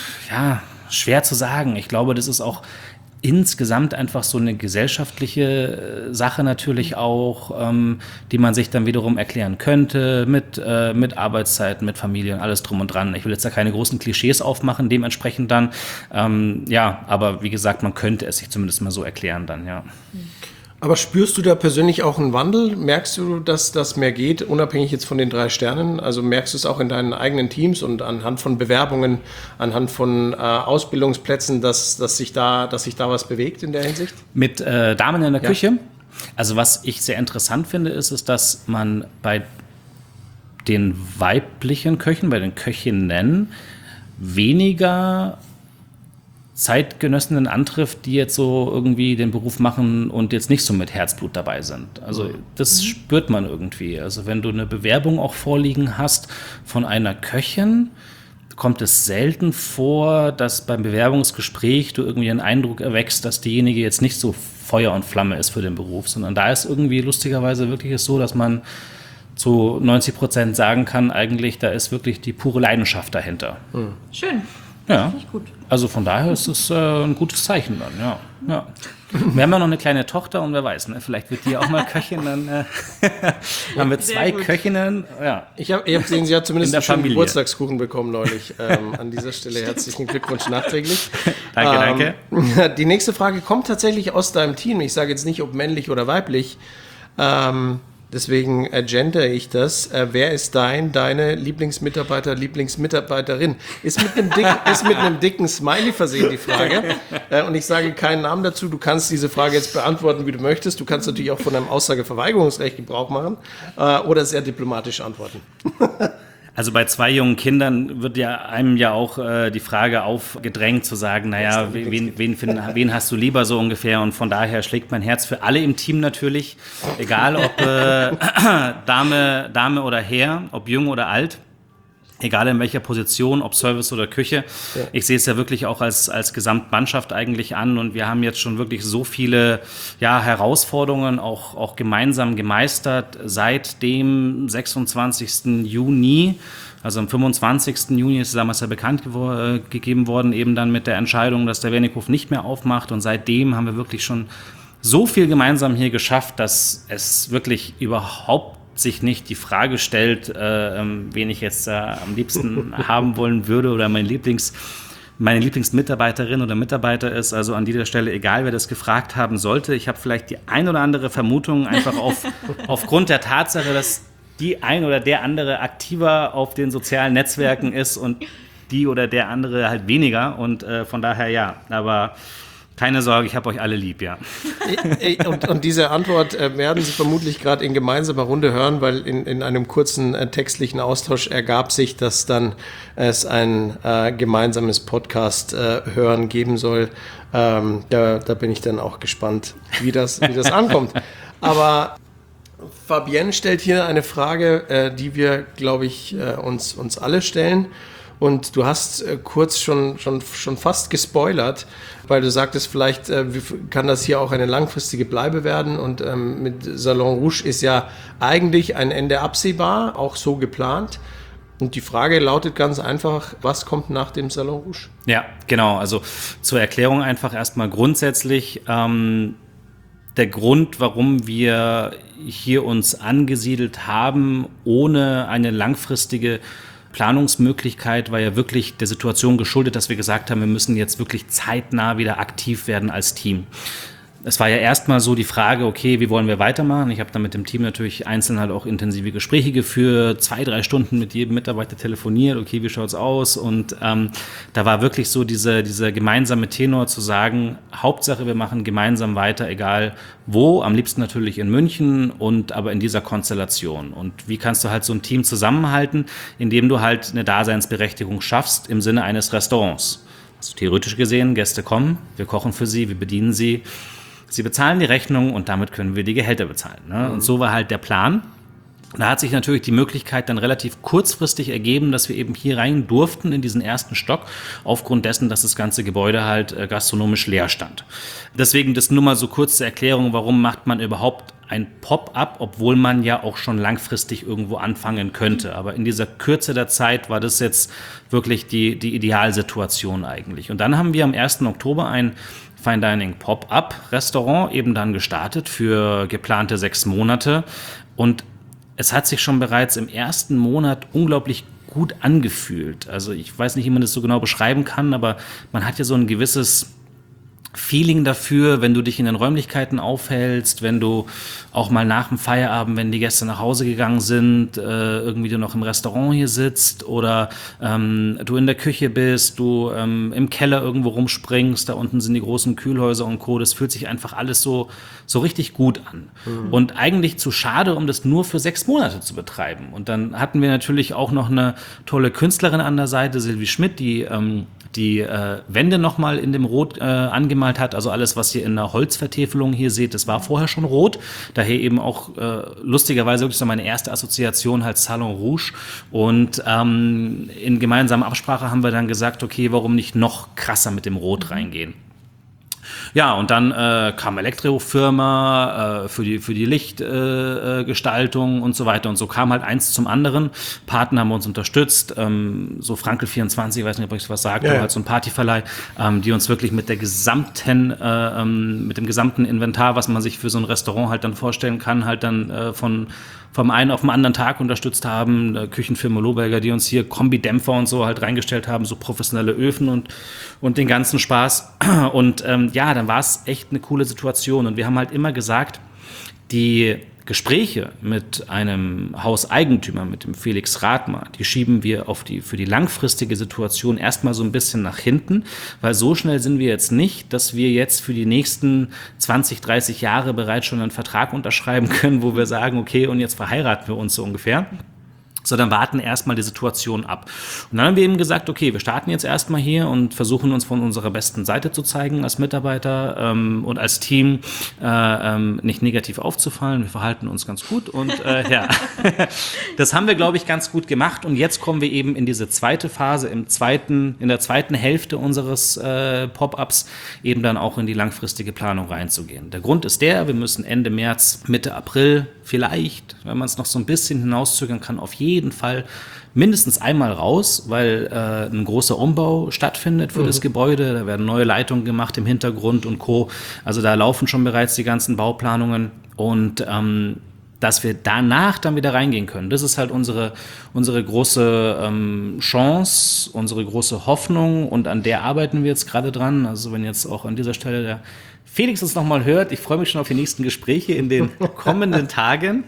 ja, schwer zu sagen. Ich glaube, das ist auch insgesamt einfach so eine gesellschaftliche Sache natürlich auch, ähm, die man sich dann wiederum erklären könnte mit, äh, mit Arbeitszeiten, mit Familien, alles drum und dran. Ich will jetzt da keine großen Klischees aufmachen, dementsprechend dann, ähm, ja, aber wie gesagt, man könnte es sich zumindest mal so erklären dann, ja. Aber spürst du da persönlich auch einen Wandel? Merkst du, dass das mehr geht, unabhängig jetzt von den drei Sternen? Also merkst du es auch in deinen eigenen Teams und anhand von Bewerbungen, anhand von äh, Ausbildungsplätzen, dass, dass, sich da, dass sich da was bewegt in der Hinsicht? Mit äh, Damen in der Ja. Küche? Also was ich sehr interessant finde, ist, ist, dass man bei den weiblichen Köchen, bei den Köchinnen weniger Zeitgenössinnen antrifft, die jetzt so irgendwie den Beruf machen und jetzt nicht so mit Herzblut dabei sind. Also das spürt man irgendwie. Also wenn du eine Bewerbung auch vorliegen hast von einer Köchin, kommt es selten vor, dass beim Bewerbungsgespräch du irgendwie einen Eindruck erweckst, dass diejenige jetzt nicht so Feuer und Flamme ist für den Beruf, sondern da ist irgendwie lustigerweise wirklich es so, dass man zu neunzig Prozent sagen kann, eigentlich da ist wirklich die pure Leidenschaft dahinter. Mhm. Schön. Ja, Nicht gut. also von daher ist es äh, ein gutes Zeichen dann, ja. ja. Wir haben ja noch eine kleine Tochter und wer weiß, ne? Vielleicht wird die auch mal Köchin, dann äh, haben wir zwei gut. Köchinnen. Ja. Ich habe hab gesehen, sie hat zumindest In der einen schönen Familie. Geburtstagskuchen bekommen neulich. Ähm, an dieser Stelle herzlichen Glückwunsch nachträglich. Danke, danke. Die nächste Frage kommt tatsächlich aus deinem Team. Ich sage jetzt nicht, ob männlich oder weiblich. Ähm, Deswegen äh, gendere ich das. Äh, wer ist dein, deine Lieblingsmitarbeiter, Lieblingsmitarbeiterin? Ist mit einem, dick, ist mit einem dicken Smiley versehen, die Frage. Äh, und ich sage keinen Namen dazu. Du kannst diese Frage jetzt beantworten, wie du möchtest. Du kannst natürlich auch von einem Aussageverweigerungsrecht Gebrauch machen äh, oder sehr diplomatisch antworten. Also bei zwei jungen Kindern wird ja einem ja auch äh, die Frage aufgedrängt zu sagen, naja, wen, wen, find, wen hast du lieber so ungefähr? Und von daher schlägt mein Herz für alle im Team natürlich, egal ob äh, Dame, Dame oder Herr, ob jung oder alt. Egal in welcher Position, ob Service oder Küche. Ja. Ich sehe es ja wirklich auch als, als Gesamtmannschaft eigentlich an und wir haben jetzt schon wirklich so viele ja, Herausforderungen auch, auch gemeinsam gemeistert seit dem sechsundzwanzigsten Juni. Also am fünfundzwanzigsten Juni ist es damals ja bekannt gewo- äh, gegeben worden, eben dann mit der Entscheidung, dass der Wernickhof nicht mehr aufmacht und seitdem haben wir wirklich schon so viel gemeinsam hier geschafft, dass es wirklich überhaupt sich nicht die Frage stellt, äh, wen ich jetzt äh, am liebsten haben wollen würde oder mein Lieblings, meine Lieblingsmitarbeiterin oder Mitarbeiter ist. Also an dieser Stelle, egal wer das gefragt haben sollte, ich habe vielleicht die ein oder andere Vermutung einfach auf, aufgrund der Tatsache, dass die ein oder der andere aktiver auf den sozialen Netzwerken ist und die oder der andere halt weniger und äh, von daher ja, aber keine Sorge, ich habe euch alle lieb, ja. Und, und diese Antwort äh, werden Sie vermutlich gerade in gemeinsamer Runde hören, weil in, in einem kurzen äh, textlichen Austausch ergab sich, dass dann es ein äh, gemeinsames Podcast-Hören äh, geben soll. Ähm, da, da bin ich dann auch gespannt, wie das, wie das ankommt. Aber Fabienne stellt hier eine Frage, äh, die wir, glaube ich, äh, uns, uns alle stellen. Und du hast äh, kurz schon, schon, schon fast gespoilert, weil du sagtest, vielleicht äh, kann das hier auch eine langfristige Bleibe werden. Und ähm, mit Salon Rouge ist ja eigentlich ein Ende absehbar, auch so geplant. Und die Frage lautet ganz einfach, was kommt nach dem Salon Rouge? Ja, genau. Also zur Erklärung einfach erstmal grundsätzlich. Ähm, der Grund, warum wir hier uns angesiedelt haben, ohne eine langfristige Planungsmöglichkeit, war ja wirklich der Situation geschuldet, dass wir gesagt haben, wir müssen jetzt wirklich zeitnah wieder aktiv werden als Team. Es war ja erstmal so die Frage, okay, wie wollen wir weitermachen? Ich habe dann mit dem Team natürlich einzeln halt auch intensive Gespräche geführt, zwei, drei Stunden mit jedem Mitarbeiter telefoniert, okay, wie schaut's aus? Und ähm, da war wirklich so diese, dieser gemeinsame Tenor zu sagen, Hauptsache wir machen gemeinsam weiter, egal wo, am liebsten natürlich in München und aber in dieser Konstellation. Und wie kannst du halt so ein Team zusammenhalten, indem du halt eine Daseinsberechtigung schaffst im Sinne eines Restaurants? Also theoretisch gesehen, Gäste kommen, wir kochen für sie, wir bedienen sie. Sie bezahlen die Rechnung und damit können wir die Gehälter bezahlen. Ne? Mhm. Und so war halt der Plan. Da hat sich natürlich die Möglichkeit dann relativ kurzfristig ergeben, dass wir eben hier rein durften in diesen ersten Stock, aufgrund dessen, dass das ganze Gebäude halt äh, gastronomisch leer stand. Deswegen das nur mal so kurz zur Erklärung, warum macht man überhaupt ein Pop-up, obwohl man ja auch schon langfristig irgendwo anfangen könnte. Aber in dieser Kürze der Zeit war das jetzt wirklich die, die Idealsituation eigentlich. Und dann haben wir am ersten Oktober ein Fine Dining Pop-up Restaurant eben dann gestartet für geplante sechs Monate und es hat sich schon bereits im ersten Monat unglaublich gut angefühlt. Also ich weiß nicht, wie man das so genau beschreiben kann, aber man hat ja so ein gewisses Feeling dafür, wenn du dich in den Räumlichkeiten aufhältst, wenn du auch mal nach dem Feierabend, wenn die Gäste nach Hause gegangen sind, äh, irgendwie du noch im Restaurant hier sitzt oder ähm, du in der Küche bist, du ähm, im Keller irgendwo rumspringst, da unten sind die großen Kühlhäuser und Co. Das fühlt sich einfach alles so, so richtig gut an. Mhm. Und eigentlich zu schade, um das nur für sechs Monate zu betreiben. Und dann hatten wir natürlich auch noch eine tolle Künstlerin an der Seite, Silvi Schmidt, die ähm, die äh, Wände nochmal in dem Rot äh, angemalt hat. Also alles, was ihr in der Holzvertäfelung hier seht, das war vorher schon rot. Daher eben auch äh, lustigerweise wirklich so meine erste Assoziation halt Salon Rouge. Und ähm, in gemeinsamer Absprache haben wir dann gesagt, okay, warum nicht noch krasser mit dem Rot reingehen? Ja, und dann äh, kam Elektrofirma äh, für die, für die Lichtgestaltung äh, und so weiter. Und so kam halt eins zum anderen. Partner haben uns unterstützt. Ähm, so Frankel vierundzwanzig, ich weiß nicht, ob ich was sagt, ja, aber halt so ein Partyverleih, ähm, die uns wirklich mit der gesamten, äh, ähm, mit dem gesamten Inventar, was man sich für so ein Restaurant halt dann vorstellen kann, halt dann äh, von vom einen auf den anderen Tag unterstützt haben, äh, Küchenfirma Lohberger, die uns hier Kombidämpfer und so halt reingestellt haben, so professionelle Öfen und, und den ganzen Spaß. Und ähm, ja, dann war es echt eine coole Situation. Und wir haben halt immer gesagt, die Gespräche mit einem Hauseigentümer, mit dem Felix Rathmer, die schieben wir auf die, für die langfristige Situation erstmal so ein bisschen nach hinten, weil so schnell sind wir jetzt nicht, dass wir jetzt für die nächsten zwanzig, dreißig Jahre bereits schon einen Vertrag unterschreiben können, wo wir sagen, okay, und jetzt verheiraten wir uns so ungefähr. sondern warten erstmal die Situation ab. Und dann haben wir eben gesagt, okay, wir starten jetzt erstmal hier und versuchen uns von unserer besten Seite zu zeigen als Mitarbeiter ähm, und als Team äh, ähm, nicht negativ aufzufallen. Wir verhalten uns ganz gut und äh, ja, das haben wir, glaube ich, ganz gut gemacht. Und jetzt kommen wir eben in diese zweite Phase, im zweiten, in der zweiten Hälfte unseres äh, Pop-ups eben dann auch in die langfristige Planung reinzugehen. Der Grund ist der, wir müssen Ende März, Mitte April vielleicht, wenn man es noch so ein bisschen hinauszögern kann, auf jeden jeden Fall mindestens einmal raus, weil äh, ein großer Umbau stattfindet für mhm. das Gebäude. Da werden neue Leitungen gemacht im Hintergrund und Co. Also da laufen schon bereits die ganzen Bauplanungen und ähm, dass wir danach dann wieder reingehen können. Das ist halt unsere, unsere große ähm, Chance, unsere große Hoffnung und an der arbeiten wir jetzt gerade dran. Also wenn jetzt auch an dieser Stelle der Felix uns nochmal hört, ich freue mich schon auf die nächsten Gespräche in den kommenden Tagen,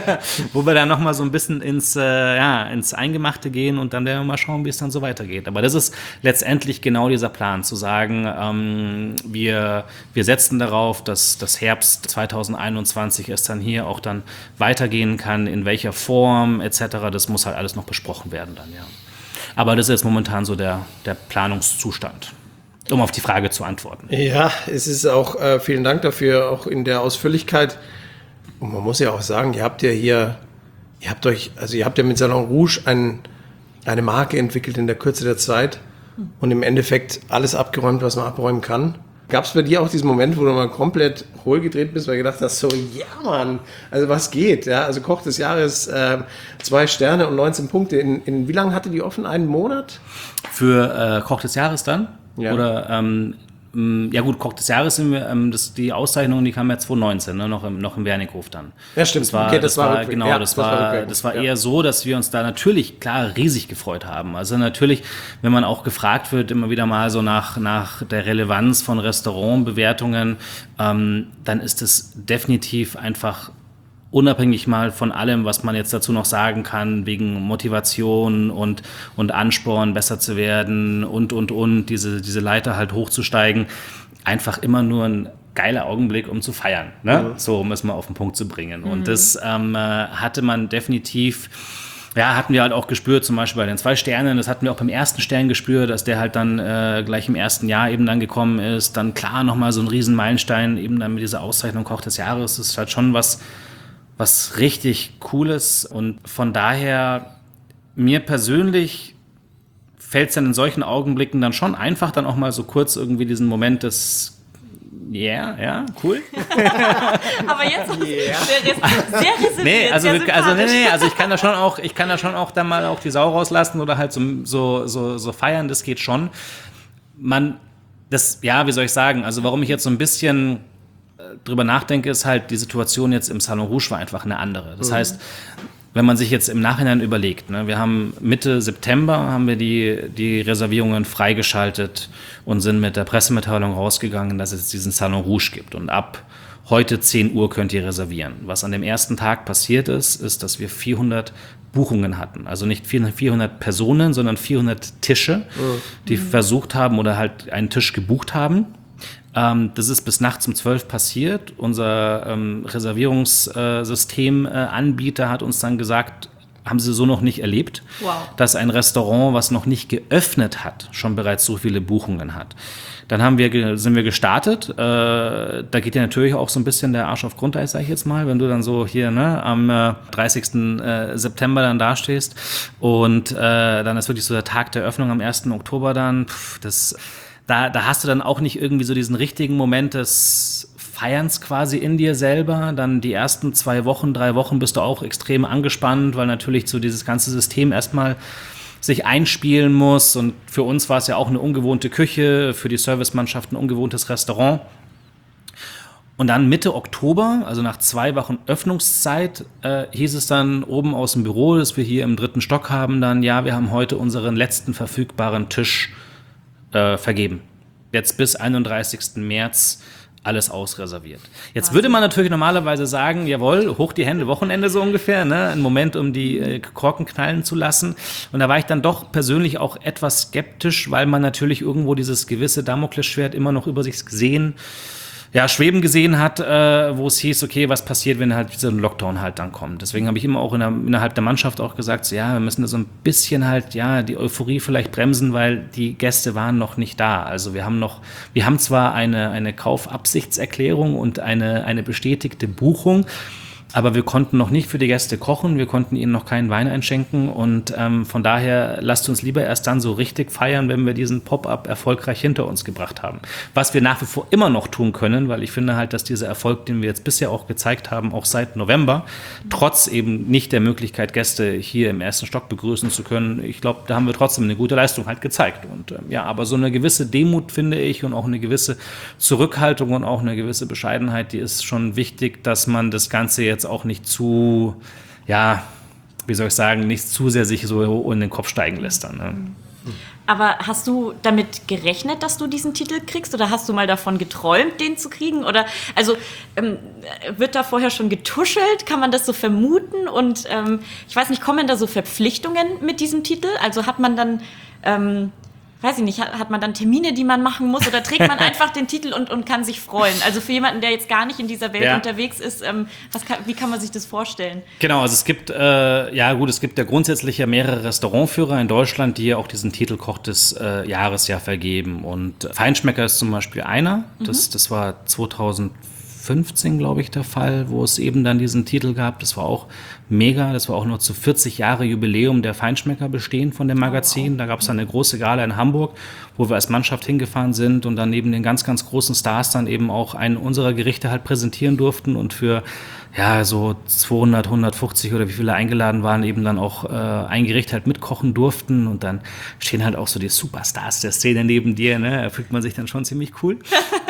wo wir dann nochmal so ein bisschen ins, äh, ja, ins Eingemachte gehen und dann werden wir mal schauen, wie es dann so weitergeht. Aber das ist letztendlich genau dieser Plan, zu sagen, ähm, wir, wir setzen darauf, dass das Herbst zwanzig einundzwanzig es dann hier auch dann weitergehen kann, in welcher Form et cetera. Das muss halt alles noch besprochen werden dann, ja. Aber das ist jetzt momentan so der, der Planungszustand. Um auf die Frage zu antworten. Ja, es ist auch, äh, vielen Dank dafür, auch in der Ausführlichkeit. Und man muss ja auch sagen, ihr habt ja hier, ihr habt euch, also ihr habt ja mit Salon Rouge ein, eine Marke entwickelt in der Kürze der Zeit und im Endeffekt alles abgeräumt, was man abräumen kann. Gab es bei dir auch diesen Moment, wo du mal komplett hohl gedreht bist, weil du gedacht hast, so, ja Mann, also was geht? Ja, also Koch des Jahres, äh, zwei Sterne und neunzehn Punkte. In, in wie lange hatte die offen? Einen Monat? Für äh, Koch des Jahres dann? Ja. Oder, ähm, ja gut, Koch des Jahres sind wir, ähm, das, die Auszeichnung, die kam ja zwanzig neunzehn, ne, noch im, noch im Wernickhof dann. Ja, stimmt. Das war, okay, das, das war, war genau, ja, das, das war, war das war eher ja. so, dass wir uns da natürlich, klar, riesig gefreut haben. Also natürlich, wenn man auch gefragt wird, immer wieder mal so nach, nach der Relevanz von Restaurantbewertungen, ähm, dann ist es definitiv einfach unabhängig mal von allem, was man jetzt dazu noch sagen kann, wegen Motivation und, und Ansporn, besser zu werden und, und, und, diese, diese Leiter halt hochzusteigen, einfach immer nur ein geiler Augenblick, um zu feiern, ne? Mhm. So, um es mal auf den Punkt zu bringen. Mhm. Und das ähm, hatte man definitiv, ja, hatten wir halt auch gespürt, zum Beispiel bei den zwei Sternen, das hatten wir auch beim ersten Stern gespürt, dass der halt dann äh, gleich im ersten Jahr eben dann gekommen ist. Dann klar nochmal so ein riesen Meilenstein, eben dann mit dieser Auszeichnung Koch des Jahres, das ist halt schon was, was richtig Cooles und von daher, mir persönlich fällt es dann in solchen Augenblicken dann schon einfach, dann auch mal so kurz irgendwie diesen Moment des ja, yeah, ja, cool. Aber jetzt yeah. sehr, sehr reserviert, nee, also, sehr also, nee, nee, also ich kann da schon auch, ich kann da schon auch dann mal auch die Sau rauslassen oder halt so, so, so, so feiern, das geht schon. Man, das, ja, wie soll ich sagen, also warum ich jetzt so ein bisschen drüber nachdenke, ist halt, die Situation jetzt im Salon Rouge war einfach eine andere. Das mhm. heißt, wenn man sich jetzt im Nachhinein überlegt, ne, wir haben Mitte September haben wir die, die Reservierungen freigeschaltet und sind mit der Pressemitteilung rausgegangen, dass es diesen Salon Rouge gibt. Und ab heute zehn Uhr könnt ihr reservieren. Was an dem ersten Tag passiert ist, ist, dass wir vierhundert Buchungen hatten. Also nicht vierhundert Personen, sondern vierhundert Tische, mhm. die versucht haben oder halt einen Tisch gebucht haben. Das ist bis nachts um zwölf passiert. Unser ähm, Reservierungssystemanbieter äh, hat uns dann gesagt, haben sie so noch nicht erlebt, wow. dass ein Restaurant, was noch nicht geöffnet hat, schon bereits so viele Buchungen hat. Dann haben wir, sind wir gestartet. Äh, da geht ja natürlich auch so ein bisschen der Arsch auf Grundeis, sag ich jetzt mal, wenn du dann so hier ne, am äh, dreißigsten September dann dastehst. Und äh, dann ist wirklich so der Tag der Öffnung am ersten Oktober dann. Pff, das... Da, da hast du dann auch nicht irgendwie so diesen richtigen Moment des Feierns quasi in dir selber. Dann die ersten zwei Wochen, drei Wochen bist du auch extrem angespannt, weil natürlich so dieses ganze System erstmal sich einspielen muss. Und für uns war es ja auch eine ungewohnte Küche, für die Servicemannschaft ein ungewohntes Restaurant. Und dann Mitte Oktober, also nach zwei Wochen Öffnungszeit, äh, hieß es dann oben aus dem Büro, dass wir hier im dritten Stock haben, dann, ja, wir haben heute unseren letzten verfügbaren Tisch vergeben. Jetzt bis einunddreißigsten März alles ausreserviert. Jetzt würde man natürlich normalerweise sagen, jawohl, hoch die Hände, Wochenende so ungefähr, ne? Ein Moment, um die äh, Korken knallen zu lassen. Und da war ich dann doch persönlich auch etwas skeptisch, weil man natürlich irgendwo dieses gewisse Damoklesschwert immer noch über sich gesehen ja, Schweben gesehen hat, äh, wo es hieß, okay, was passiert, wenn halt dieser Lockdown halt dann kommt. Deswegen habe ich immer auch in der, innerhalb der Mannschaft auch gesagt, so, ja, wir müssen da so ein bisschen halt, ja, die Euphorie vielleicht bremsen, weil die Gäste waren noch nicht da. Also wir haben noch, wir haben zwar eine, eine Kaufabsichtserklärung und eine, eine bestätigte Buchung, aber wir konnten noch nicht für die Gäste kochen, wir konnten ihnen noch keinen Wein einschenken und ähm, von daher lasst uns lieber erst dann so richtig feiern, wenn wir diesen Pop-up erfolgreich hinter uns gebracht haben. Was wir nach wie vor immer noch tun können, weil ich finde halt, dass dieser Erfolg, den wir jetzt bisher auch gezeigt haben, auch seit November, trotz eben nicht der Möglichkeit, Gäste hier im ersten Stock begrüßen zu können, ich glaube, da haben wir trotzdem eine gute Leistung halt gezeigt. Und ähm, ja, aber so eine gewisse Demut, finde ich, und auch eine gewisse Zurückhaltung und auch eine gewisse Bescheidenheit, die ist schon wichtig, dass man das Ganze jetzt auch nicht zu, ja, wie soll ich sagen, nicht zu sehr sich so in den Kopf steigen lässt dann. Ne? Aber hast du damit gerechnet, dass du diesen Titel kriegst oder hast du mal davon geträumt, den zu kriegen? Oder also ähm, wird da vorher schon getuschelt? Kann man das so vermuten? Und ähm, ich weiß nicht, kommen da so Verpflichtungen mit diesem Titel? Also hat man dann ähm, weiß ich nicht, hat, hat man dann Termine, die man machen muss oder trägt man einfach den Titel und, und kann sich freuen? Also für jemanden, der jetzt gar nicht in dieser Welt ja. unterwegs ist, ähm, was kann, wie kann man sich das vorstellen? Genau, also es gibt, äh, ja gut, es gibt ja grundsätzlich ja mehrere Restaurantführer in Deutschland, die ja auch diesen Titel Koch des äh, Jahres ja vergeben. Und Feinschmecker ist zum Beispiel einer, das, mhm. das war zweitausendfünfzehn, glaube ich, der Fall, wo es eben dann diesen Titel gab. Das war auch mega, das war auch noch zu vierzig Jahre Jubiläum der Feinschmecker bestehen von dem Magazin. Da gab es dann eine große Gala in Hamburg, wo wir als Mannschaft hingefahren sind und dann neben den ganz, ganz großen Stars dann eben auch einen unserer Gerichte halt präsentieren durften und für ja so zweihundert, hundertfünfzig oder wie viele eingeladen waren, eben dann auch äh, ein Gericht halt mitkochen durften und dann stehen halt auch so die Superstars der Szene neben dir, ne? Da fühlt man sich dann schon ziemlich cool.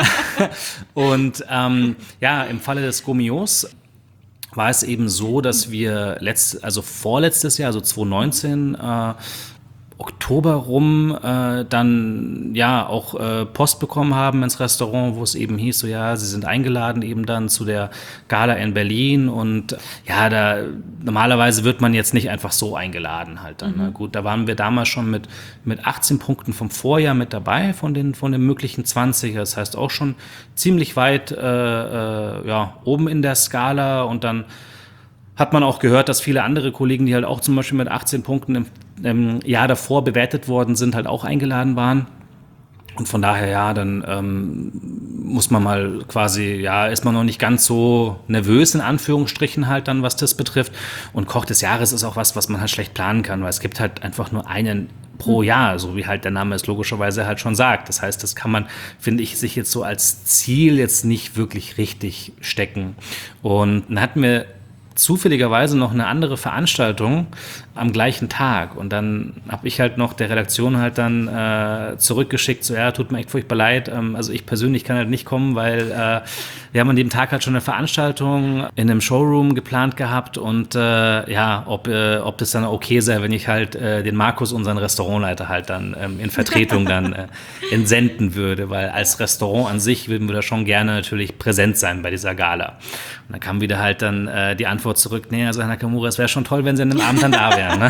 Und ähm, ja, im Falle des Gourmillots war es eben so, dass wir letzt, also vorletztes Jahr, also zwanzig neunzehn, äh, Oktober rum, äh, dann ja auch äh, Post bekommen haben ins Restaurant, wo es eben hieß, so ja, sie sind eingeladen eben dann zu der Gala in Berlin und ja, da normalerweise wird man jetzt nicht einfach so eingeladen halt dann. Mhm. Na gut, da waren wir damals schon mit, mit achtzehn Punkten vom Vorjahr mit dabei, von den, von den möglichen zwanzig, das heißt auch schon ziemlich weit äh, äh, ja, oben in der Skala und dann hat man auch gehört, dass viele andere Kollegen, die halt auch zum Beispiel mit achtzehn Punkten im, im Jahr davor bewertet worden sind, halt auch eingeladen waren. Und von daher, ja, dann ähm, muss man mal quasi, ja, ist man noch nicht ganz so nervös, in Anführungsstrichen halt dann, was das betrifft. Und Koch des Jahres ist auch was, was man halt schlecht planen kann, weil es gibt halt einfach nur einen pro Jahr, so wie halt der Name es logischerweise halt schon sagt. Das heißt, das kann man, finde ich, sich jetzt so als Ziel jetzt nicht wirklich richtig stecken. Und dann hatten wir zufälligerweise noch eine andere Veranstaltung am gleichen Tag und dann habe ich halt noch der Redaktion halt dann äh, zurückgeschickt, so ja, tut mir echt furchtbar leid, ähm, also ich persönlich kann halt nicht kommen, weil äh, wir haben an dem Tag halt schon eine Veranstaltung in einem Showroom geplant gehabt und äh, ja, ob, äh, ob das dann okay sei, wenn ich halt äh, den Markus, unseren Restaurantleiter halt dann ähm, in Vertretung dann äh, entsenden würde, weil als Restaurant an sich würden wir da schon gerne natürlich präsent sein bei dieser Gala. Und dann kam wieder halt dann äh, die Antwort zurück, nee, also Herr Nakamura, es wäre schon toll, wenn Sie an dem Abend dann da wären. Ne?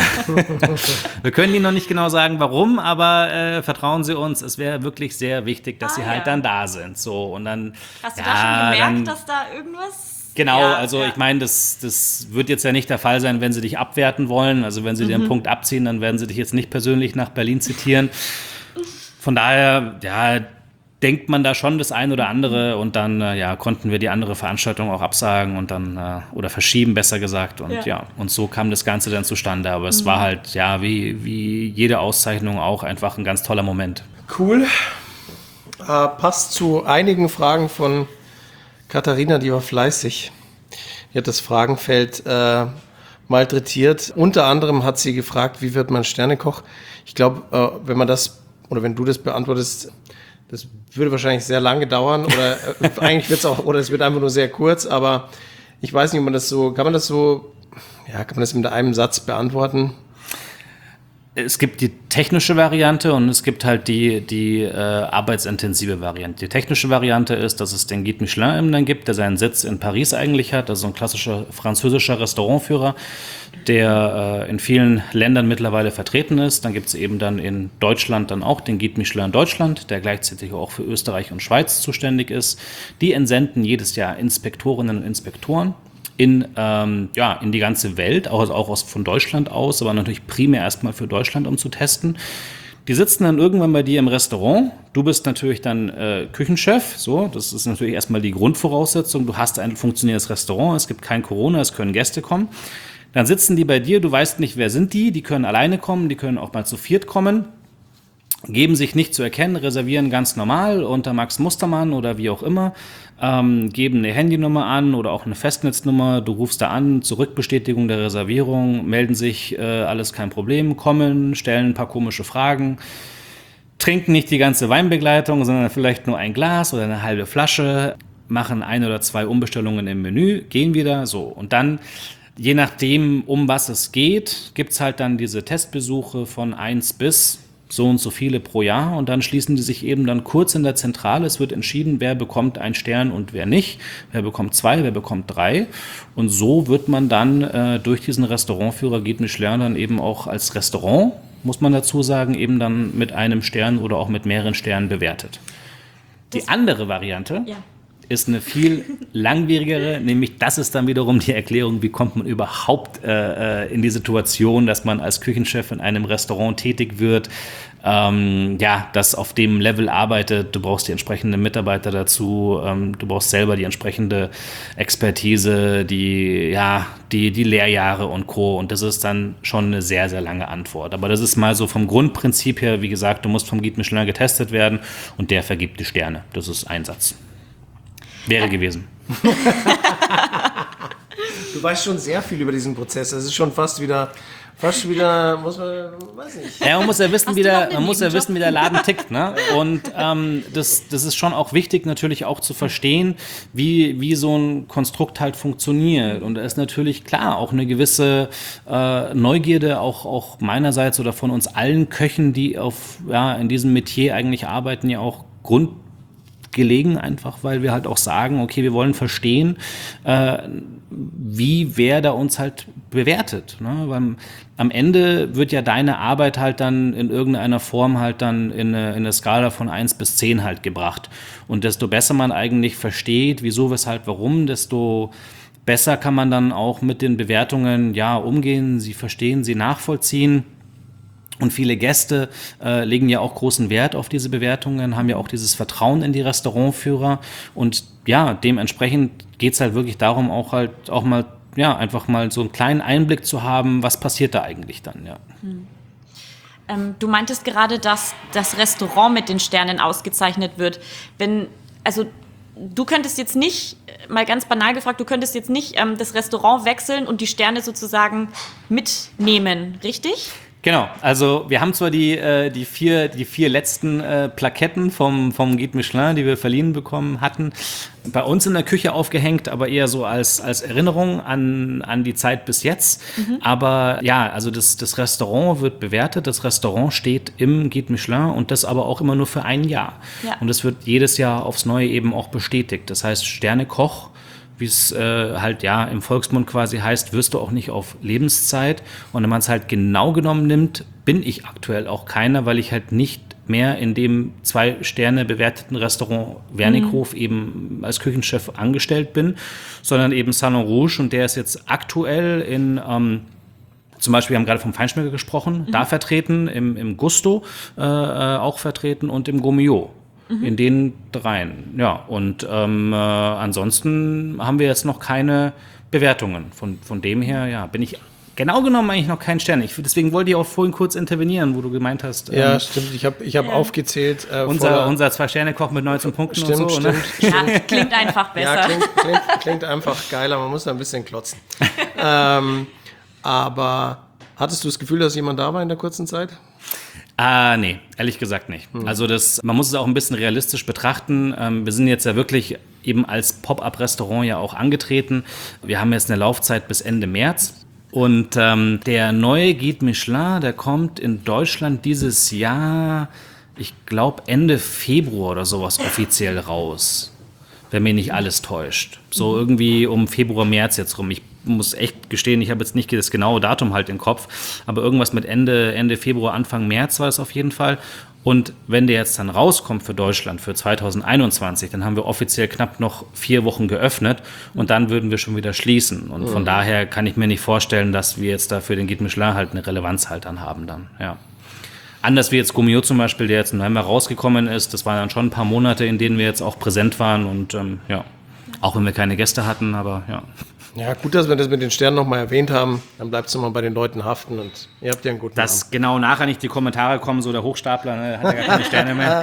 Wir können Ihnen noch nicht genau sagen, warum, aber äh, vertrauen Sie uns, es wäre wirklich sehr wichtig, dass ah, Sie halt ja. dann da sind. So, und dann, hast du ja, da schon gemerkt, dann, dass da irgendwas... Genau, ja, also ja. ich meine, das, das wird jetzt ja nicht der Fall sein, wenn Sie dich abwerten wollen. Also wenn Sie mhm. den Punkt abziehen, dann werden Sie dich jetzt nicht persönlich nach Berlin zitieren. Von daher, ja, denkt man da schon das ein oder andere und dann äh, ja, konnten wir die andere Veranstaltung auch absagen und dann äh, oder verschieben, besser gesagt. Und ja. ja, und so kam das Ganze dann zustande. Aber es mhm. war halt, ja, wie, wie jede Auszeichnung auch einfach ein ganz toller Moment. Cool. Äh, passt zu einigen Fragen von Katharina, die war fleißig. Die hat das Fragenfeld äh, malträtiert. Unter anderem hat sie gefragt, wie wird man Sternekoch? Ich glaube, äh, wenn man das oder wenn du das beantwortest, das würde wahrscheinlich sehr lange dauern oder äh, eigentlich wird es auch, oder es wird einfach nur sehr kurz, aber ich weiß nicht, ob man das so, kann man das so, ja, kann man das mit einem Satz beantworten? Es gibt die technische Variante und es gibt halt die, die äh, arbeitsintensive Variante. Die technische Variante ist, dass es den Guide Michelin eben dann gibt, der seinen Sitz in Paris eigentlich hat, also ein klassischer französischer Restaurantführer, der äh, in vielen Ländern mittlerweile vertreten ist. Dann gibt es eben dann in Deutschland dann auch den Guide Michelin Deutschland, der gleichzeitig auch für Österreich und Schweiz zuständig ist. Die entsenden jedes Jahr Inspektorinnen und Inspektoren in, ähm, ja, in die ganze Welt, auch, auch aus, von Deutschland aus, aber natürlich primär erstmal für Deutschland, um zu testen. Die sitzen dann irgendwann bei dir im Restaurant. Du bist natürlich dann äh, Küchenchef. So, das ist natürlich erstmal die Grundvoraussetzung. Du hast ein funktionierendes Restaurant, es gibt kein Corona, es können Gäste kommen. Dann sitzen die bei dir, du weißt nicht, wer sind die, die können alleine kommen, die können auch mal zu viert kommen, geben sich nicht zu erkennen, reservieren ganz normal unter Max Mustermann oder wie auch immer, ähm, geben eine Handynummer an oder auch eine Festnetznummer, du rufst da an, Zurückbestätigung der Reservierung, melden sich, äh, alles kein Problem, kommen, stellen ein paar komische Fragen, trinken nicht die ganze Weinbegleitung, sondern vielleicht nur ein Glas oder eine halbe Flasche, machen ein oder zwei Umbestellungen im Menü, gehen wieder, so. Und dann, je nachdem, um was es geht, gibt es halt dann diese Testbesuche von eins bis so und so viele pro Jahr und dann schließen die sich eben dann kurz in der Zentrale. Es wird entschieden, wer bekommt einen Stern und wer nicht, wer bekommt zwei, wer bekommt drei und so wird man dann äh, durch diesen Restaurantführer Guide Michelin dann eben auch als Restaurant, muss man dazu sagen, eben dann mit einem Stern oder auch mit mehreren Sternen bewertet. Die das andere Variante ja. ist eine viel langwierigere, nämlich das ist dann wiederum die Erklärung, wie kommt man überhaupt äh, in die Situation, dass man als Küchenchef in einem Restaurant tätig wird, ähm, ja, das auf dem Level arbeitet, du brauchst die entsprechenden Mitarbeiter dazu, ähm, du brauchst selber die entsprechende Expertise, die, ja, die, die Lehrjahre und Co. Und das ist dann schon eine sehr, sehr lange Antwort. Aber das ist mal so vom Grundprinzip her, wie gesagt, du musst vom Guide Michelin getestet werden und der vergibt die Sterne. Das ist ein Satz. Wäre gewesen. Du weißt schon sehr viel über diesen Prozess. Das ist schon fast wieder, fast wieder, muss man, weiß nicht. Ja, man muss ja wissen, wie der, man muss ja wissen, wie der Laden tickt, ne? Und ähm, das, das ist schon auch wichtig, natürlich auch zu verstehen, wie, wie so ein Konstrukt halt funktioniert. Und da ist natürlich klar auch eine gewisse äh, Neugierde, auch, auch meinerseits oder von uns allen Köchen, die auf, ja, in diesem Metier eigentlich arbeiten, ja auch Grund gelegen, einfach weil wir halt auch sagen, okay, wir wollen verstehen, äh, wie wer da uns halt bewertet. Ne? Weil am Ende wird ja deine Arbeit halt dann in irgendeiner Form halt dann in eine, in eine Skala von eins bis zehn halt gebracht. Und desto besser man eigentlich versteht, wieso, weshalb, warum, desto besser kann man dann auch mit den Bewertungen ja umgehen, sie verstehen, sie nachvollziehen. Und viele Gäste äh, legen ja auch großen Wert auf diese Bewertungen, haben ja auch dieses Vertrauen in die Restaurantführer. Und ja, dementsprechend geht's halt wirklich darum, auch halt auch mal, ja, einfach mal so einen kleinen Einblick zu haben, was passiert da eigentlich dann, ja. Hm. Ähm, du meintest gerade, dass das Restaurant mit den Sternen ausgezeichnet wird. Wenn, also du könntest jetzt nicht, mal ganz banal gefragt, du könntest jetzt nicht ähm, das Restaurant wechseln und die Sterne sozusagen mitnehmen, richtig? Genau, also wir haben zwar die, äh, die, vier, die vier letzten äh, Plaketten vom, vom Guide Michelin, die wir verliehen bekommen hatten, bei uns in der Küche aufgehängt, aber eher so als, als Erinnerung an, an die Zeit bis jetzt. Mhm. Aber ja, also das, das Restaurant wird bewertet, das Restaurant steht im Guide Michelin und das aber auch immer nur für ein Jahr. Ja. Und das wird jedes Jahr aufs Neue eben auch bestätigt. Das heißt, Sternekoch, wie es äh, halt ja im Volksmund quasi heißt, wirst du auch nicht auf Lebenszeit. Und wenn man es halt genau genommen nimmt, bin ich aktuell auch keiner, weil ich halt nicht mehr in dem zwei Sterne bewerteten Restaurant Wernickhof mhm. eben als Küchenchef angestellt bin, sondern eben Salon Rouge und der ist jetzt aktuell in ähm, zum Beispiel, wir haben gerade vom Feinschmecker gesprochen, mhm. da vertreten, im, im Gusto äh, auch vertreten und im Gourmillot. Mhm. In den dreien, ja. Und ähm, äh, ansonsten haben wir jetzt noch keine Bewertungen. Von, von dem her, ja, bin ich genau genommen eigentlich noch kein Stern. Ich, deswegen wollte ich auch vorhin kurz intervenieren, wo du gemeint hast. Ähm, ja, stimmt. Ich habe ich hab ja. aufgezählt. Äh, unser unser Zwei-Sterne-Koch mit neunzehn Punkten stimmt, und so. Stimmt, ne? stimmt. Ja, klingt einfach besser. Ja, klingt, klingt, klingt einfach geiler. Man muss da ein bisschen klotzen. ähm, aber hattest du das Gefühl, dass jemand da war in der kurzen Zeit? Ah, nee, ehrlich gesagt nicht. Hm. Also das, man muss es auch ein bisschen realistisch betrachten. Ähm, wir sind jetzt ja wirklich eben als Pop-up-Restaurant ja auch angetreten. Wir haben jetzt eine Laufzeit bis Ende März. Und ähm, der neue Guide Michelin, der kommt in Deutschland dieses Jahr, ich glaube Ende Februar oder sowas offiziell raus. Wenn mich nicht alles täuscht. So irgendwie um Februar, März jetzt rum. Ich muss echt gestehen, ich habe jetzt nicht das genaue Datum halt im Kopf, aber irgendwas mit Ende, Ende Februar, Anfang März war es auf jeden Fall. Und wenn der jetzt dann rauskommt für Deutschland, für zwanzig einundzwanzig, dann haben wir offiziell knapp noch vier Wochen geöffnet und dann würden wir schon wieder schließen. Und von mhm. daher kann ich mir nicht vorstellen, dass wir jetzt da für den Guide Michelin halt eine Relevanz halt dann haben dann, ja. Anders wie jetzt Gourmillot zum Beispiel, der jetzt im November rausgekommen ist, das waren dann schon ein paar Monate, in denen wir jetzt auch präsent waren und ähm, ja, auch wenn wir keine Gäste hatten, aber ja. Ja, gut, dass wir das mit den Sternen nochmal erwähnt haben, dann bleibt es nochmal bei den Leuten haften und ihr habt ja einen guten Dass Namen. Genau nachher nicht die Kommentare kommen, so der Hochstapler, ne, hat ja gar keine Sterne mehr.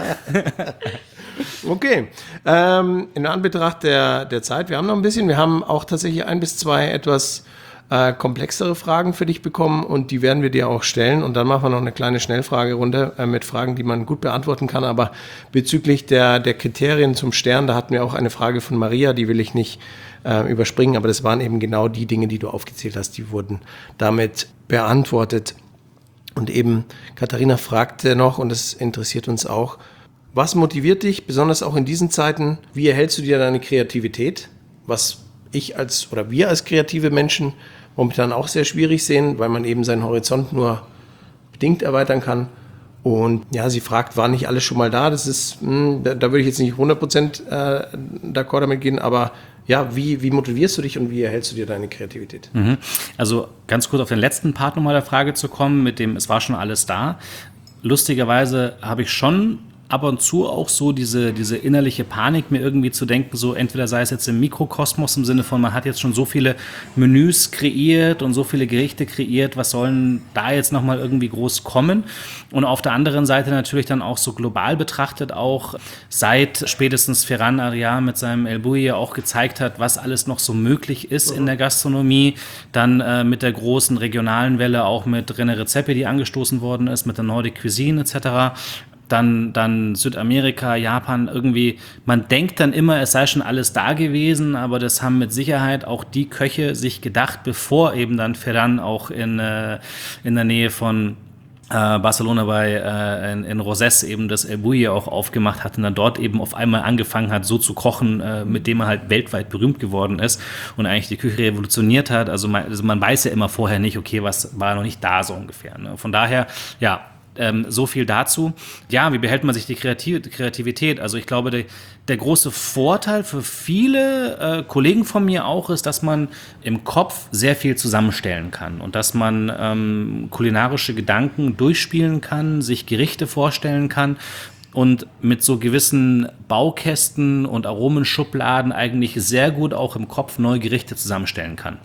Okay, ähm, in Anbetracht der, der Zeit, wir haben noch ein bisschen, wir haben auch tatsächlich ein bis zwei etwas Äh, komplexere Fragen für dich bekommen und die werden wir dir auch stellen und dann machen wir noch eine kleine Schnellfragerunde äh, mit Fragen, die man gut beantworten kann, aber bezüglich der, der Kriterien zum Stern, da hatten wir auch eine Frage von Maria, die will ich nicht äh, überspringen, aber das waren eben genau die Dinge, die du aufgezählt hast, die wurden damit beantwortet. Und eben Katharina fragte noch, und das interessiert uns auch, was motiviert dich, besonders auch in diesen Zeiten, wie erhältst du dir deine Kreativität, was ich als oder wir als kreative Menschen momentan auch sehr schwierig sehen, weil man eben seinen Horizont nur bedingt erweitern kann. Und ja, sie fragt, war nicht alles schon mal da? Das ist, mh, da, da würde ich jetzt nicht hundert Prozent äh, d'accord damit gehen, aber ja, wie, wie motivierst du dich und wie erhältst du dir deine Kreativität? Mhm. Also ganz kurz auf den letzten Part nochmal der Frage zu kommen, mit dem, es war schon alles da. Lustigerweise habe ich schon ab und zu auch so diese, diese innerliche Panik, mir irgendwie zu denken, so entweder sei es jetzt im Mikrokosmos im Sinne von, man hat jetzt schon so viele Menüs kreiert und so viele Gerichte kreiert, was sollen da jetzt nochmal irgendwie groß kommen? Und auf der anderen Seite natürlich dann auch so global betrachtet auch, seit spätestens Ferran Adrià mit seinem El Bulli auch gezeigt hat, was alles noch so möglich ist in der Gastronomie, dann äh, mit der großen regionalen Welle auch mit René Redzepi, die angestoßen worden ist, mit der Nordic Cuisine et cetera, Dann, dann Südamerika, Japan, irgendwie, man denkt dann immer, es sei schon alles da gewesen, aber das haben mit Sicherheit auch die Köche sich gedacht, bevor eben dann Ferran auch in, äh, in der Nähe von äh, Barcelona bei äh, in, in Rosés eben das El Bulli auch aufgemacht hat und dann dort eben auf einmal angefangen hat, so zu kochen, äh, mit dem er halt weltweit berühmt geworden ist und eigentlich die Küche revolutioniert hat. Also man, also man weiß ja immer vorher nicht, okay, was war noch nicht da so ungefähr. Ne? Von daher, ja, Ähm, so viel dazu. Ja, wie behält man sich die Kreativ- Kreativität? Also ich glaube, der, der große Vorteil für viele äh, Kollegen von mir auch ist, dass man im Kopf sehr viel zusammenstellen kann und dass man ähm, kulinarische Gedanken durchspielen kann, sich Gerichte vorstellen kann und mit so gewissen Baukästen und Aromenschubladen eigentlich sehr gut auch im Kopf neue Gerichte zusammenstellen kann.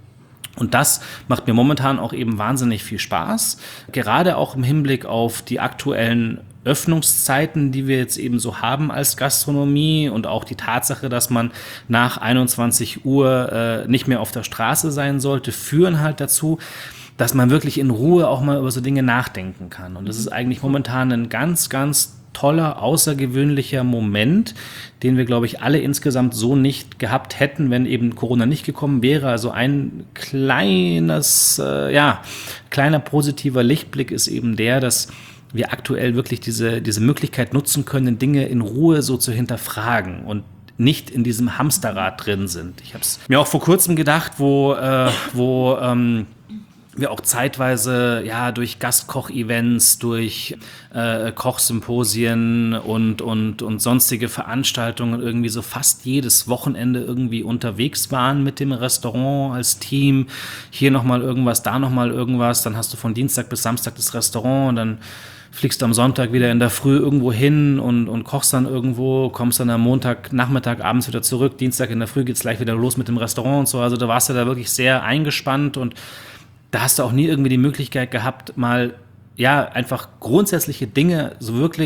Und das macht mir momentan auch eben wahnsinnig viel Spaß, gerade auch im Hinblick auf die aktuellen Öffnungszeiten, die wir jetzt eben so haben als Gastronomie und auch die Tatsache, dass man nach einundzwanzig Uhr äh, nicht mehr auf der Straße sein sollte, führen halt dazu, dass man wirklich in Ruhe auch mal über so Dinge nachdenken kann. Und das ist eigentlich momentan ein ganz, ganz toller, außergewöhnlicher Moment, den wir, glaube ich, alle insgesamt so nicht gehabt hätten, wenn eben Corona nicht gekommen wäre. Also ein kleines, äh, ja, kleiner positiver Lichtblick ist eben der, dass wir aktuell wirklich diese, diese Möglichkeit nutzen können, Dinge in Ruhe so zu hinterfragen und nicht in diesem Hamsterrad drin sind. Ich habe es mir auch vor kurzem gedacht, wo, äh, wo ähm, wir auch zeitweise ja durch Gastkoch-Events, durch äh, Kochsymposien und, und, und sonstige Veranstaltungen irgendwie so fast jedes Wochenende irgendwie unterwegs waren mit dem Restaurant als Team. Hier nochmal irgendwas, da nochmal irgendwas. Dann hast du von Dienstag bis Samstag das Restaurant und dann fliegst du am Sonntag wieder in der Früh irgendwo hin und, und kochst dann irgendwo, kommst dann am Montag, Nachmittag, abends wieder zurück. Dienstag in der Früh geht's gleich wieder los mit dem Restaurant und so. Also da warst du da wirklich sehr eingespannt und da hast du auch nie irgendwie die Möglichkeit gehabt, mal ja einfach grundsätzliche Dinge so wirklich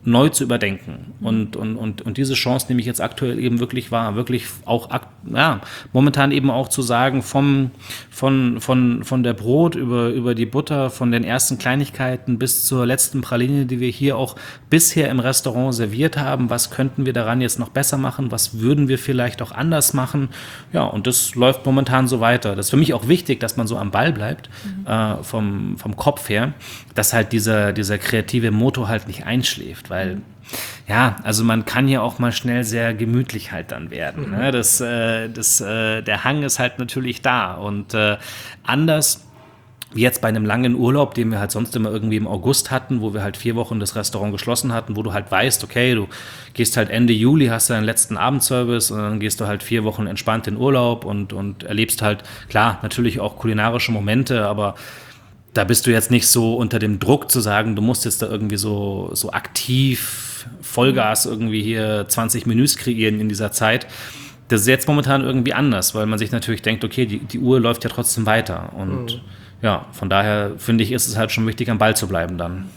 neu zu überdenken. Und, und, und, und diese Chance nehme ich jetzt aktuell eben wirklich wahr, wirklich auch, ja, momentan eben auch zu sagen, vom, von, von, von der Brot über, über die Butter, von den ersten Kleinigkeiten bis zur letzten Praline, die wir hier auch bisher im Restaurant serviert haben, was könnten wir daran jetzt noch besser machen, was würden wir vielleicht auch anders machen, ja, und das läuft momentan so weiter. Das ist für mich auch wichtig, dass man so am Ball bleibt, mhm. äh, vom, vom Kopf her, dass halt dieser, dieser kreative Motor halt nicht einschläft, weil Weil, ja, also man kann ja auch mal schnell sehr gemütlich halt dann werden. Mhm. Ne? Das, äh, das, äh, der Hang ist halt natürlich da. Und äh, anders wie jetzt bei einem langen Urlaub, den wir halt sonst immer irgendwie im August hatten, wo wir halt vier Wochen das Restaurant geschlossen hatten, wo du halt weißt, okay, du gehst halt Ende Juli, hast deinen letzten Abendservice und dann gehst du halt vier Wochen entspannt in Urlaub und, und erlebst halt, klar, natürlich auch kulinarische Momente, aber da bist du jetzt nicht so unter dem Druck zu sagen, du musst jetzt da irgendwie so, so aktiv Vollgas irgendwie hier zwanzig Menüs kreieren in dieser Zeit. Das ist jetzt momentan irgendwie anders, weil man sich natürlich denkt, okay, die, die Uhr läuft ja trotzdem weiter. Und mhm. ja, von daher finde ich, ist es halt schon wichtig, am Ball zu bleiben dann.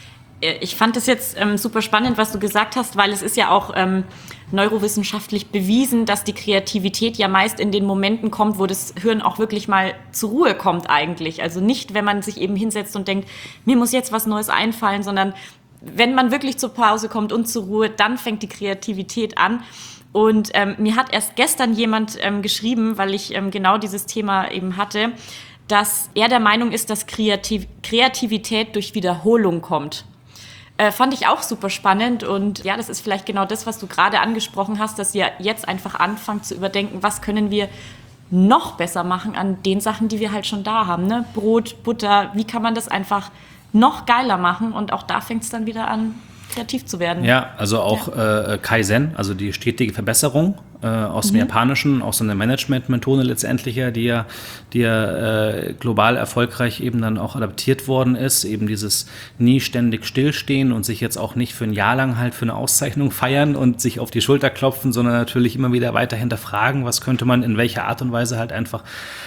Ich fand es jetzt ähm, super spannend, was du gesagt hast, weil es ist ja auch ähm, neurowissenschaftlich bewiesen, dass die Kreativität ja meist in den Momenten kommt, wo das Hirn auch wirklich mal zur Ruhe kommt eigentlich. Also nicht, wenn man sich eben hinsetzt und denkt, mir muss jetzt was Neues einfallen, sondern wenn man wirklich zur Pause kommt und zur Ruhe, dann fängt die Kreativität an. Und ähm, mir hat erst gestern jemand ähm, geschrieben, weil ich ähm, genau dieses Thema eben hatte, dass er der Meinung ist, dass Kreativ- Kreativität durch Wiederholung kommt. Äh, fand ich auch super spannend und ja, das ist vielleicht genau das, was du gerade angesprochen hast, dass ihr jetzt einfach anfangt zu überdenken, was können wir noch besser machen an den Sachen, die wir halt schon da haben, ne? Brot, Butter, wie kann man das einfach noch geiler machen und auch da fängt es dann wieder an, kreativ zu werden. Ja, also auch ja. äh, Kaizen, also die stetige Verbesserung äh, aus dem mhm. Japanischen, auch so eine Management-Methode letztendlich, ja, die ja, die ja äh, global erfolgreich eben dann auch adaptiert worden ist, eben dieses nie ständig stillstehen und sich jetzt auch nicht für ein Jahr lang halt für eine Auszeichnung feiern und sich auf die Schulter klopfen, sondern natürlich immer wieder weiter hinterfragen, was könnte man in welcher Art und Weise halt einfach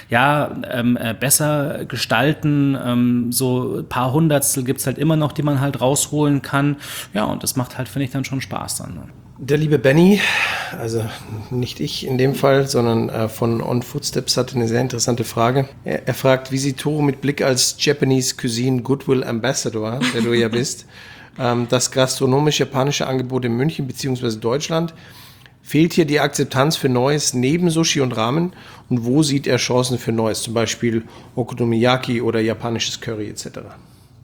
ja ähm, äh, besser gestalten. Ähm, so ein paar Hundertstel gibt es halt immer noch, die man halt rausholen kann. Ja, und das macht halt, finde ich, dann schon Spaß dann. Ne? Der liebe Benny, also nicht ich in dem Fall, sondern äh, von On Footsteps, hatte eine sehr interessante Frage. Er, er fragt, wie sieht Toro mit Blick als Japanese Cuisine Goodwill Ambassador, der du ja bist, ähm, das gastronomisch-japanische Angebot in München bzw. Deutschland? Fehlt hier die Akzeptanz für Neues neben Sushi und Ramen? Und wo sieht er Chancen für Neues, zum Beispiel Okonomiyaki oder japanisches Curry et cetera?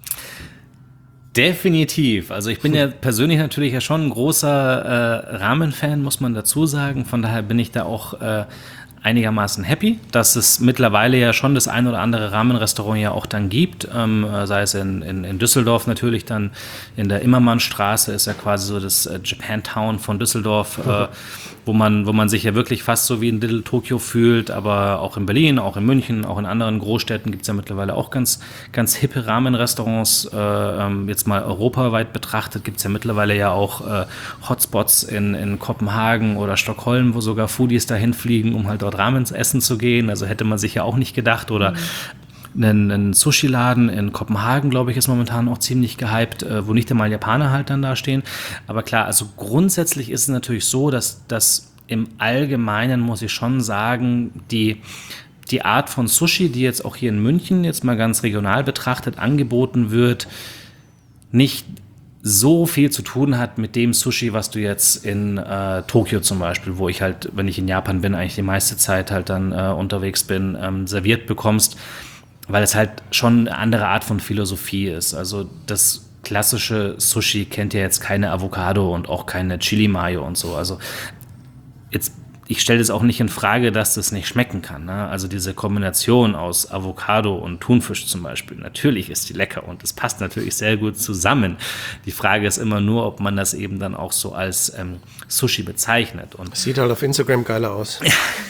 Definitiv. Also ich bin ja persönlich natürlich ja schon ein großer äh, Ramen-Fan, muss man dazu sagen. Von daher bin ich da auch äh, einigermaßen happy, dass es mittlerweile ja schon das ein oder andere Ramen-Restaurant ja auch dann gibt. Ähm, sei es in, in, in Düsseldorf natürlich, dann in der Immermannstraße ist ja quasi so das äh, Japantown von Düsseldorf, mhm. äh, wo man, wo man sich ja wirklich fast so wie in Little Tokyo fühlt, aber auch in Berlin, auch in München, auch in anderen Großstädten gibt es ja mittlerweile auch ganz, ganz hippe Ramen-Restaurants. Äh, ähm, jetzt mal europaweit betrachtet gibt es ja mittlerweile ja auch äh, Hotspots in, in Kopenhagen oder Stockholm, wo sogar Foodies dahin fliegen, um halt dort Ramen essen zu gehen. Also hätte man sich ja auch nicht gedacht. Oder mhm. ein, ein Sushi-Laden in Kopenhagen, glaube ich, ist momentan auch ziemlich gehypt, äh, wo nicht einmal Japaner halt dann da stehen. Aber klar, also grundsätzlich ist es natürlich so, dass das im Allgemeinen, muss ich schon sagen, die, die Art von Sushi, die jetzt auch hier in München jetzt mal ganz regional betrachtet angeboten wird, nicht so viel zu tun hat mit dem Sushi, was du jetzt in äh, Tokio zum Beispiel, wo ich halt, wenn ich in Japan bin, eigentlich die meiste Zeit halt dann äh, unterwegs bin, ähm, serviert bekommst, weil es halt schon eine andere Art von Philosophie ist. Also das klassische Sushi kennt ja jetzt keine Avocado und auch keine Chili-Mayo und so. Also jetzt, ich stelle das auch nicht in Frage, dass das nicht schmecken kann. Ne? Also diese Kombination aus Avocado und Thunfisch zum Beispiel, natürlich ist die lecker und es passt natürlich sehr gut zusammen. Die Frage ist immer nur, ob man das eben dann auch so als ähm, Sushi bezeichnet. Und sieht halt auf Instagram geiler aus.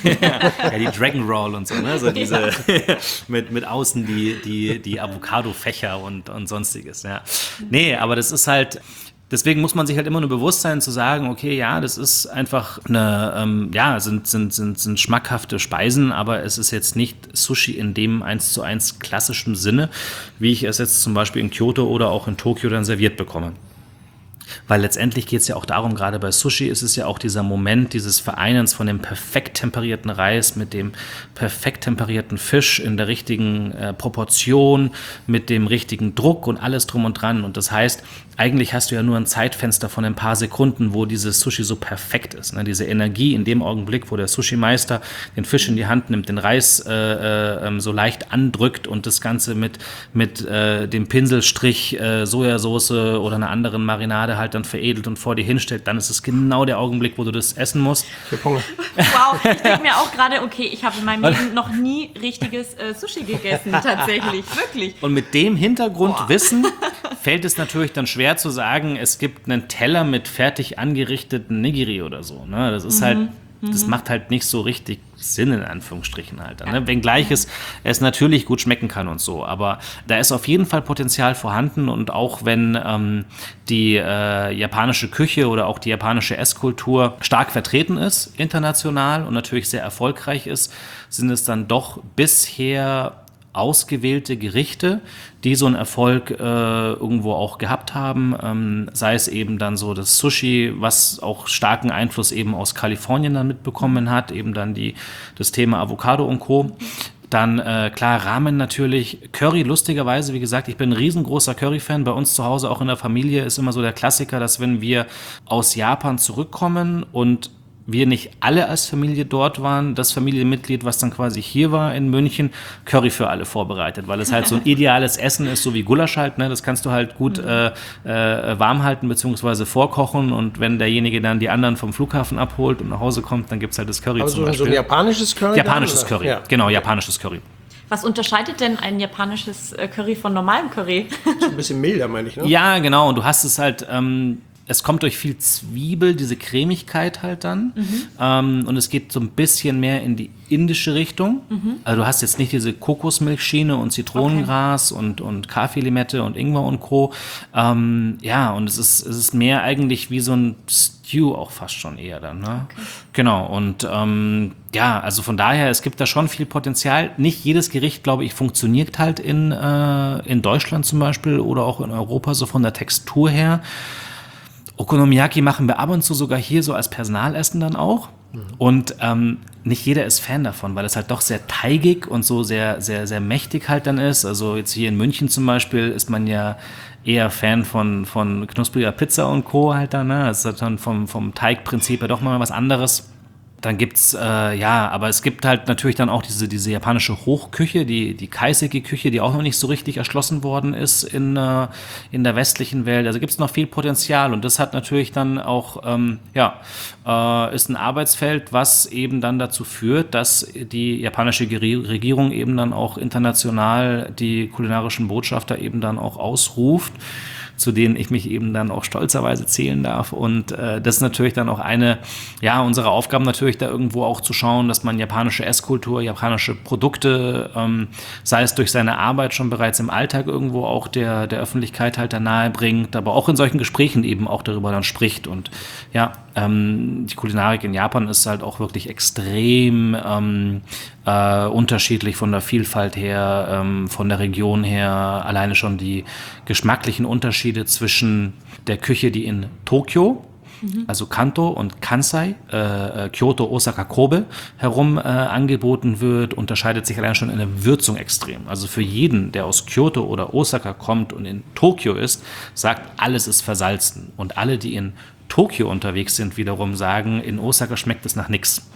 Ja, die Dragon Roll und so, ne? So diese mit, mit außen die, die, die Avocado-Fächer und, und sonstiges. Ja. Nee, aber das ist halt... Deswegen muss man sich halt immer nur bewusst sein, zu sagen, okay, ja, das ist einfach eine, ähm, ja, sind, sind, sind, sind schmackhafte Speisen, aber es ist jetzt nicht Sushi in dem eins zu eins klassischen Sinne, wie ich es jetzt zum Beispiel in Kyoto oder auch in Tokio dann serviert bekomme. Weil letztendlich geht es ja auch darum, gerade bei Sushi ist es ja auch dieser Moment dieses Vereinens von dem perfekt temperierten Reis mit dem perfekt temperierten Fisch in der richtigen äh, Proportion, mit dem richtigen Druck und alles drum und dran. Und das heißt, eigentlich hast du ja nur ein Zeitfenster von ein paar Sekunden, wo dieses Sushi so perfekt ist. Ne? Diese Energie in dem Augenblick, wo der Sushi-Meister den Fisch in die Hand nimmt, den Reis äh, äh, so leicht andrückt und das Ganze mit, mit äh, dem Pinselstrich äh, Sojasauce oder einer anderen Marinade halt dann veredelt und vor dir hinstellt, dann ist es genau der Augenblick, wo du das essen musst. Wow, ich denke mir auch gerade, okay, ich habe in meinem Leben noch nie richtiges äh, Sushi gegessen, tatsächlich, wirklich. Und mit dem Hintergrundwissen fällt es natürlich dann schwer zu sagen, es gibt einen Teller mit fertig angerichteten Nigiri oder so. Ne? Das ist mhm. halt, das mhm. macht halt nicht so richtig Sinn, in Anführungsstrichen halt. Ne? Wenngleich es, es natürlich gut schmecken kann und so. Aber da ist auf jeden Fall Potenzial vorhanden und auch wenn ähm, die äh, japanische Küche oder auch die japanische Esskultur stark vertreten ist, international und natürlich sehr erfolgreich ist, sind es dann doch bisher ausgewählte Gerichte, die so einen Erfolg äh, irgendwo auch gehabt haben, ähm, sei es eben dann so das Sushi, was auch starken Einfluss eben aus Kalifornien dann mitbekommen hat, eben dann die, das Thema Avocado und Co. Dann, äh, klar, Ramen natürlich, Curry lustigerweise, wie gesagt, ich bin ein riesengroßer Curry-Fan, bei uns zu Hause, auch in der Familie, ist immer so der Klassiker, dass wenn wir aus Japan zurückkommen und wir nicht alle als Familie dort waren, das Familienmitglied, was dann quasi hier war in München, Curry für alle vorbereitet, weil es halt so ein ideales Essen ist, so wie Gulasch halt, ne? Das kannst du halt gut äh, äh, warm halten bzw. vorkochen und wenn derjenige dann die anderen vom Flughafen abholt und nach Hause kommt, dann gibt es halt das Curry Aber zum so, Beispiel. so ein japanisches Curry? Japanisches dann, Curry, ja. genau, japanisches Curry. Was unterscheidet denn ein japanisches Curry von normalem Curry? So ein bisschen milder, meine ich, ne? Ja, genau, und du hast es halt... Ähm, Es kommt durch viel Zwiebel, diese Cremigkeit halt dann. Mhm. Ähm, und es geht so ein bisschen mehr in die indische Richtung. Mhm. Also du hast jetzt nicht diese Kokosmilchschiene und Zitronengras okay. und, und Kaffeelimette und Ingwer und Co. Ähm, ja, und es ist, es ist mehr eigentlich wie so ein Stew auch fast schon eher dann. Ne? Okay. Genau, und ähm, ja, also von daher, es gibt da schon viel Potenzial. Nicht jedes Gericht, glaube ich, funktioniert halt in, äh, in Deutschland zum Beispiel oder auch in Europa so von der Textur her. Okonomiyaki machen wir ab und zu sogar hier so als Personalessen dann auch. Mhm. Und ähm, nicht jeder ist Fan davon, weil es halt doch sehr teigig und so sehr, sehr, sehr mächtig halt dann ist. Also jetzt hier in München zum Beispiel ist man ja eher Fan von, von knuspriger Pizza und Co. halt dann. Ne? Das ist dann vom, vom Teigprinzip ja doch mal was anderes. Dann gibt's, äh, ja, aber es gibt halt natürlich dann auch diese, diese japanische Hochküche, die, die Kaiseki-Küche, die auch noch nicht so richtig erschlossen worden ist in, äh, in der westlichen Welt. Also gibt's noch viel Potenzial und das hat natürlich dann auch, ähm, ja, äh, ist ein Arbeitsfeld, was eben dann dazu führt, dass die japanische Regierung eben dann auch international die kulinarischen Botschafter eben dann auch ausruft, zu denen ich mich eben dann auch stolzerweise zählen darf. Und äh, das ist natürlich dann auch eine, ja, unserer Aufgaben natürlich da irgendwo auch zu schauen, dass man japanische Esskultur, japanische Produkte, ähm, sei es durch seine Arbeit schon bereits im Alltag irgendwo auch der, der Öffentlichkeit halt da nahe bringt, aber auch in solchen Gesprächen eben auch darüber dann spricht. Und ja, ähm, die Kulinarik in Japan ist halt auch wirklich extrem ähm, äh, unterschiedlich von der Vielfalt her, ähm, von der Region her, alleine schon die geschmacklichen Unterschiede zwischen der Küche, die in Tokio, mhm. also Kanto und Kansai, äh, Kyoto, Osaka, Kobe herum äh, angeboten wird, unterscheidet sich allein schon in der Würzung extrem. Also für jeden, der aus Kyoto oder Osaka kommt und in Tokio ist, sagt, alles ist versalzen. Und alle, die in Tokio unterwegs sind, wiederum sagen, in Osaka schmeckt es nach nichts.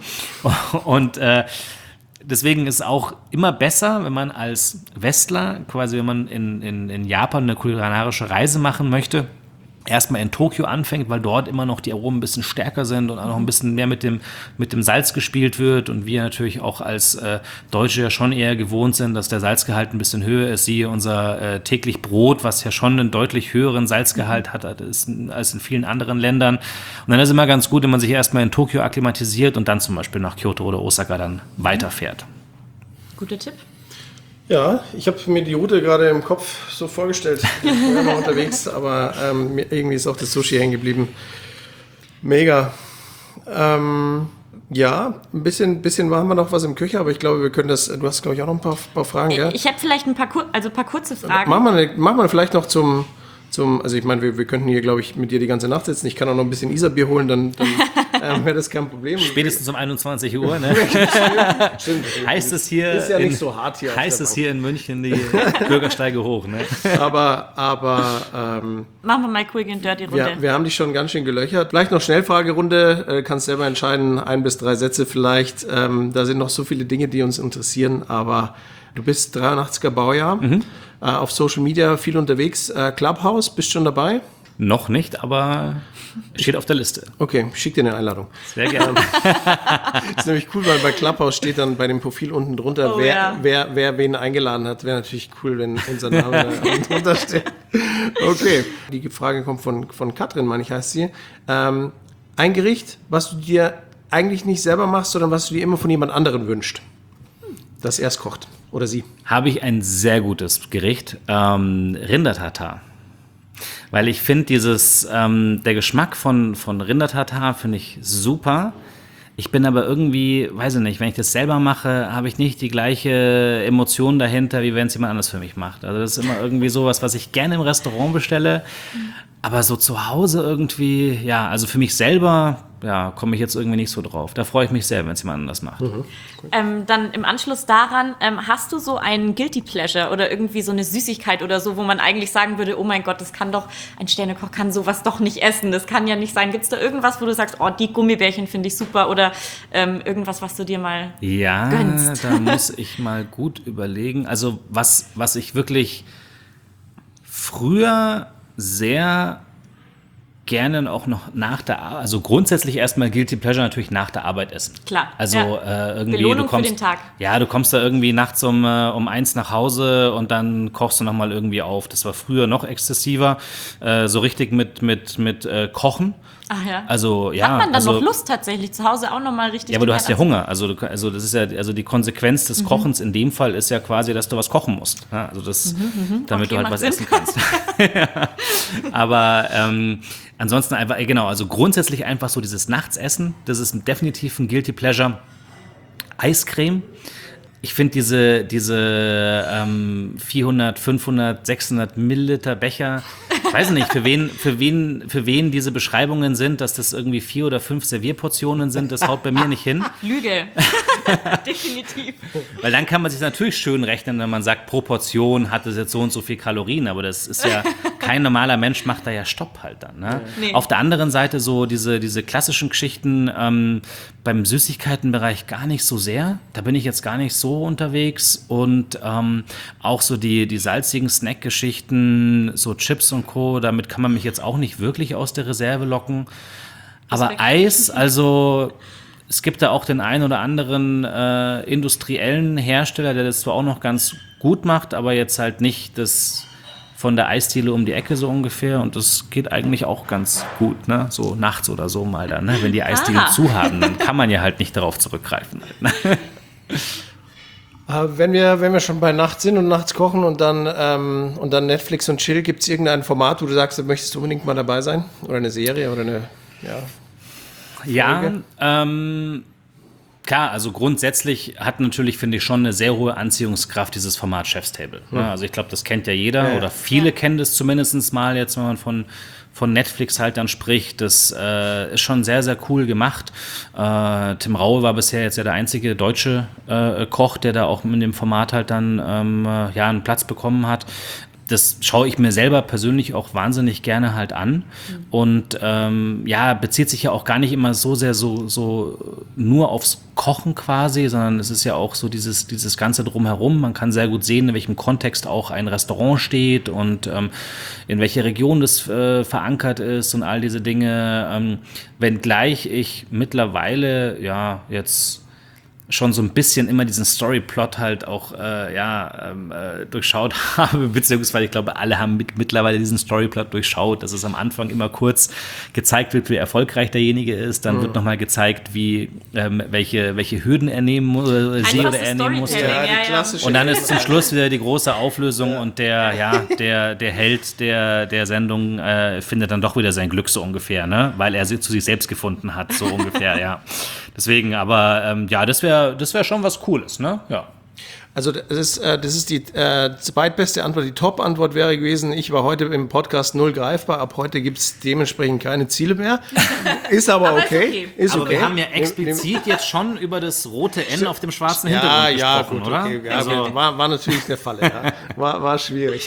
Und äh, deswegen ist es auch immer besser, wenn man als Westler, quasi wenn man in, in, in Japan eine kulinarische Reise machen möchte, erstmal in Tokio anfängt, weil dort immer noch die Aromen ein bisschen stärker sind und auch noch ein bisschen mehr mit dem, mit dem Salz gespielt wird und wir natürlich auch als äh, Deutsche ja schon eher gewohnt sind, dass der Salzgehalt ein bisschen höher ist. Siehe unser äh, täglich Brot, was ja schon einen deutlich höheren Salzgehalt hat als in vielen anderen Ländern. Und dann ist es immer ganz gut, wenn man sich erstmal in Tokio akklimatisiert und dann zum Beispiel nach Kyoto oder Osaka dann weiterfährt. Guter Tipp. Ja, ich habe mir die Route gerade im Kopf so vorgestellt. Ich bin ja noch unterwegs, aber ähm, irgendwie ist auch das Sushi hängen geblieben. Mega. Ähm, ja, ein bisschen, bisschen machen wir noch was im Küche, aber ich glaube, wir können das. Du hast, glaube ich, auch noch ein paar, paar Fragen, gell? Ich habe vielleicht ein paar, also ein paar kurze Fragen. Machen wir, machen wir vielleicht noch zum, zum, also ich meine, wir, wir könnten hier, glaube ich, mit dir die ganze Nacht sitzen. Ich kann auch noch ein bisschen Isarbier holen, dann, dann äh, wäre das kein Problem. Spätestens um einundzwanzig Uhr, ne? Stimmt. Heißt es hier, ist ja in, nicht so hart hier. heißt es hier in München die Bürgersteige hoch, ne? Aber, aber ähm, Machen wir mal Quick and Dirty Runde. wir, wir haben dich schon ganz schön gelöchert. Vielleicht noch Schnellfragerunde, äh, kannst selber entscheiden, ein bis drei Sätze vielleicht. Ähm, da sind noch so viele Dinge, die uns interessieren, aber du bist dreiundachtziger Baujahr, mhm. äh, auf Social Media viel unterwegs. Äh, Clubhouse, bist du schon dabei? Noch nicht, aber steht auf der Liste. Okay, schick dir eine Einladung. Sehr gerne. Das ist nämlich cool, weil bei Clubhouse steht dann bei dem Profil unten drunter, Oh, wer, ja. wer, wer wen eingeladen hat. Wäre natürlich cool, wenn unser Name da unten drunter steht. Okay, die Frage kommt von, von Katrin, meine ich, heißt sie. Ähm, ein Gericht, was du dir eigentlich nicht selber machst, sondern was du dir immer von jemand anderem wünschst, das erst kocht. Oder sie. Habe ich ein sehr gutes Gericht, ähm, Rindertartar. Weil ich finde dieses, ähm, der Geschmack von, von Rindertartar finde ich super. Ich bin aber irgendwie, weiß ich nicht, wenn ich das selber mache, habe ich nicht die gleiche Emotion dahinter, wie wenn es jemand anders für mich macht. Also das ist immer irgendwie sowas, was ich gerne im Restaurant bestelle, aber so zu Hause irgendwie, ja, also für mich selber, ja, komme ich jetzt irgendwie nicht so drauf. Da freue ich mich sehr, wenn es jemand anders macht. Mhm. Ähm, dann im Anschluss daran, ähm, hast du so einen Guilty Pleasure oder irgendwie so eine Süßigkeit oder so, wo man eigentlich sagen würde, oh mein Gott, das kann doch, ein Sternekoch kann sowas doch nicht essen, das kann ja nicht sein. Gibt es da irgendwas, wo du sagst, oh, die Gummibärchen finde ich super oder ähm, irgendwas, was du dir mal ja, gönnst? Da muss ich mal gut überlegen. Also was, was ich wirklich früher sehr gerne auch noch nach der Arbeit, also grundsätzlich erstmal Guilty Pleasure natürlich nach der Arbeit essen. Klar. Also ja. äh, irgendwie Belohnung du kommst, für den Tag. Ja, du kommst da irgendwie nachts um, äh, um eins nach Hause und dann kochst du nochmal irgendwie auf. Das war früher noch exzessiver, äh, so richtig mit, mit, mit äh, Kochen. Ach ja. Also, ja, Hat man dann also, noch Lust tatsächlich zu Hause auch nochmal richtig? Ja, aber du die hast ja Zeit Hunger. Also, du, also das ist ja, also die Konsequenz des Kochens in dem Fall ist ja quasi, dass du was kochen musst. Ja, also das, damit Okay, du halt macht was Sinn. essen kannst. Ja. Aber ähm, ansonsten einfach, genau, also grundsätzlich einfach so dieses Nachtsessen, das ist definitiv ein Guilty Pleasure. Eiscreme. Ich finde diese, diese ähm, vierhundert, fünfhundert, sechshundert Milliliter Becher, ich weiß nicht, für wen, für, wen, für wen diese Beschreibungen sind, dass das irgendwie vier oder fünf Servierportionen sind, das haut bei mir nicht hin. Lüge. Definitiv. Weil dann kann man sich natürlich schön rechnen, wenn man sagt, pro Portion hat es jetzt so und so viel Kalorien, aber das ist ja, kein normaler Mensch macht da ja Stopp halt dann. Ne? Nee. Auf der anderen Seite so diese, diese klassischen Geschichten ähm, beim Süßigkeitenbereich gar nicht so sehr. Da bin ich jetzt gar nicht so unterwegs und ähm, auch so die, die salzigen Snack-Geschichten, so Chips und Co., damit kann man mich jetzt auch nicht wirklich aus der Reserve locken. Aber Respekt. Eis, also es gibt da auch den einen oder anderen äh, industriellen Hersteller, der das zwar auch noch ganz gut macht, aber jetzt halt nicht das von der Eisdiele um die Ecke so ungefähr und das geht eigentlich auch ganz gut, ne? So nachts oder so mal dann, ne? Wenn die Eisdielen Ah. zu haben, dann kann man ja halt nicht darauf zurückgreifen. Halt, ne? Äh, wenn, wir, wenn wir schon bei Nacht sind und nachts kochen und dann, ähm, und dann Netflix und Chill, gibt es irgendein Format, wo du sagst, da möchtest du unbedingt mal dabei sein? Oder eine Serie oder eine, ja. Ja, Folge? ähm, klar, also grundsätzlich hat natürlich, finde ich, schon eine sehr hohe Anziehungskraft dieses Format Chef's Table. Ne? Also ich glaube, das kennt ja jeder Ja, ja. oder viele Ja. kennen das zumindest mal jetzt, wenn man von von Netflix halt dann spricht. Das äh, ist schon sehr, sehr cool gemacht. Äh, Tim Raue war bisher jetzt ja der einzige deutsche äh, Koch, der da auch in dem Format halt dann ähm, äh, ja, einen Platz bekommen hat. Das schaue ich mir selber persönlich auch wahnsinnig gerne halt an und ähm, ja, bezieht sich ja auch gar nicht immer so sehr so, so nur aufs Kochen quasi, sondern es ist ja auch so dieses, dieses Ganze drumherum. Man kann sehr gut sehen, in welchem Kontext auch ein Restaurant steht und ähm, in welcher Region das äh, verankert ist und all diese Dinge. Ähm, wenngleich ich mittlerweile ja jetzt schon so ein bisschen immer diesen Storyplot halt auch äh, ja, ähm, äh, durchschaut habe, beziehungsweise ich glaube, alle haben mit, mittlerweile diesen Storyplot durchschaut, dass es am Anfang immer kurz gezeigt wird, wie erfolgreich derjenige ist, dann mhm. wird nochmal gezeigt, wie, ähm, welche, welche Hürden er nehmen muss, äh, sie oder er nehmen muss. Ja, Ja, die ja, ja. klassische. Und dann ist zum Schluss wieder die große Auflösung ja. und der, ja, der, der Held der, der Sendung äh, findet dann doch wieder sein Glück so ungefähr, ne? Weil er sie zu sich selbst gefunden hat, so ungefähr, ja. Deswegen, aber ähm, ja, das wäre das wär schon was Cooles, ne? Ja. Also das ist, äh, das ist die äh, zweitbeste Antwort. Die Top-Antwort wäre gewesen, ich war heute im Podcast null greifbar, ab heute gibt es dementsprechend keine Ziele mehr. Ist aber, aber okay. Ist okay. Ist Aber okay. wir haben ja explizit jetzt schon über das rote N auf dem schwarzen ja, Hintergrund ja, gesprochen, gut, oder? okay. Ja, Also, okay. War, war natürlich eine Falle. Ja. War, war schwierig.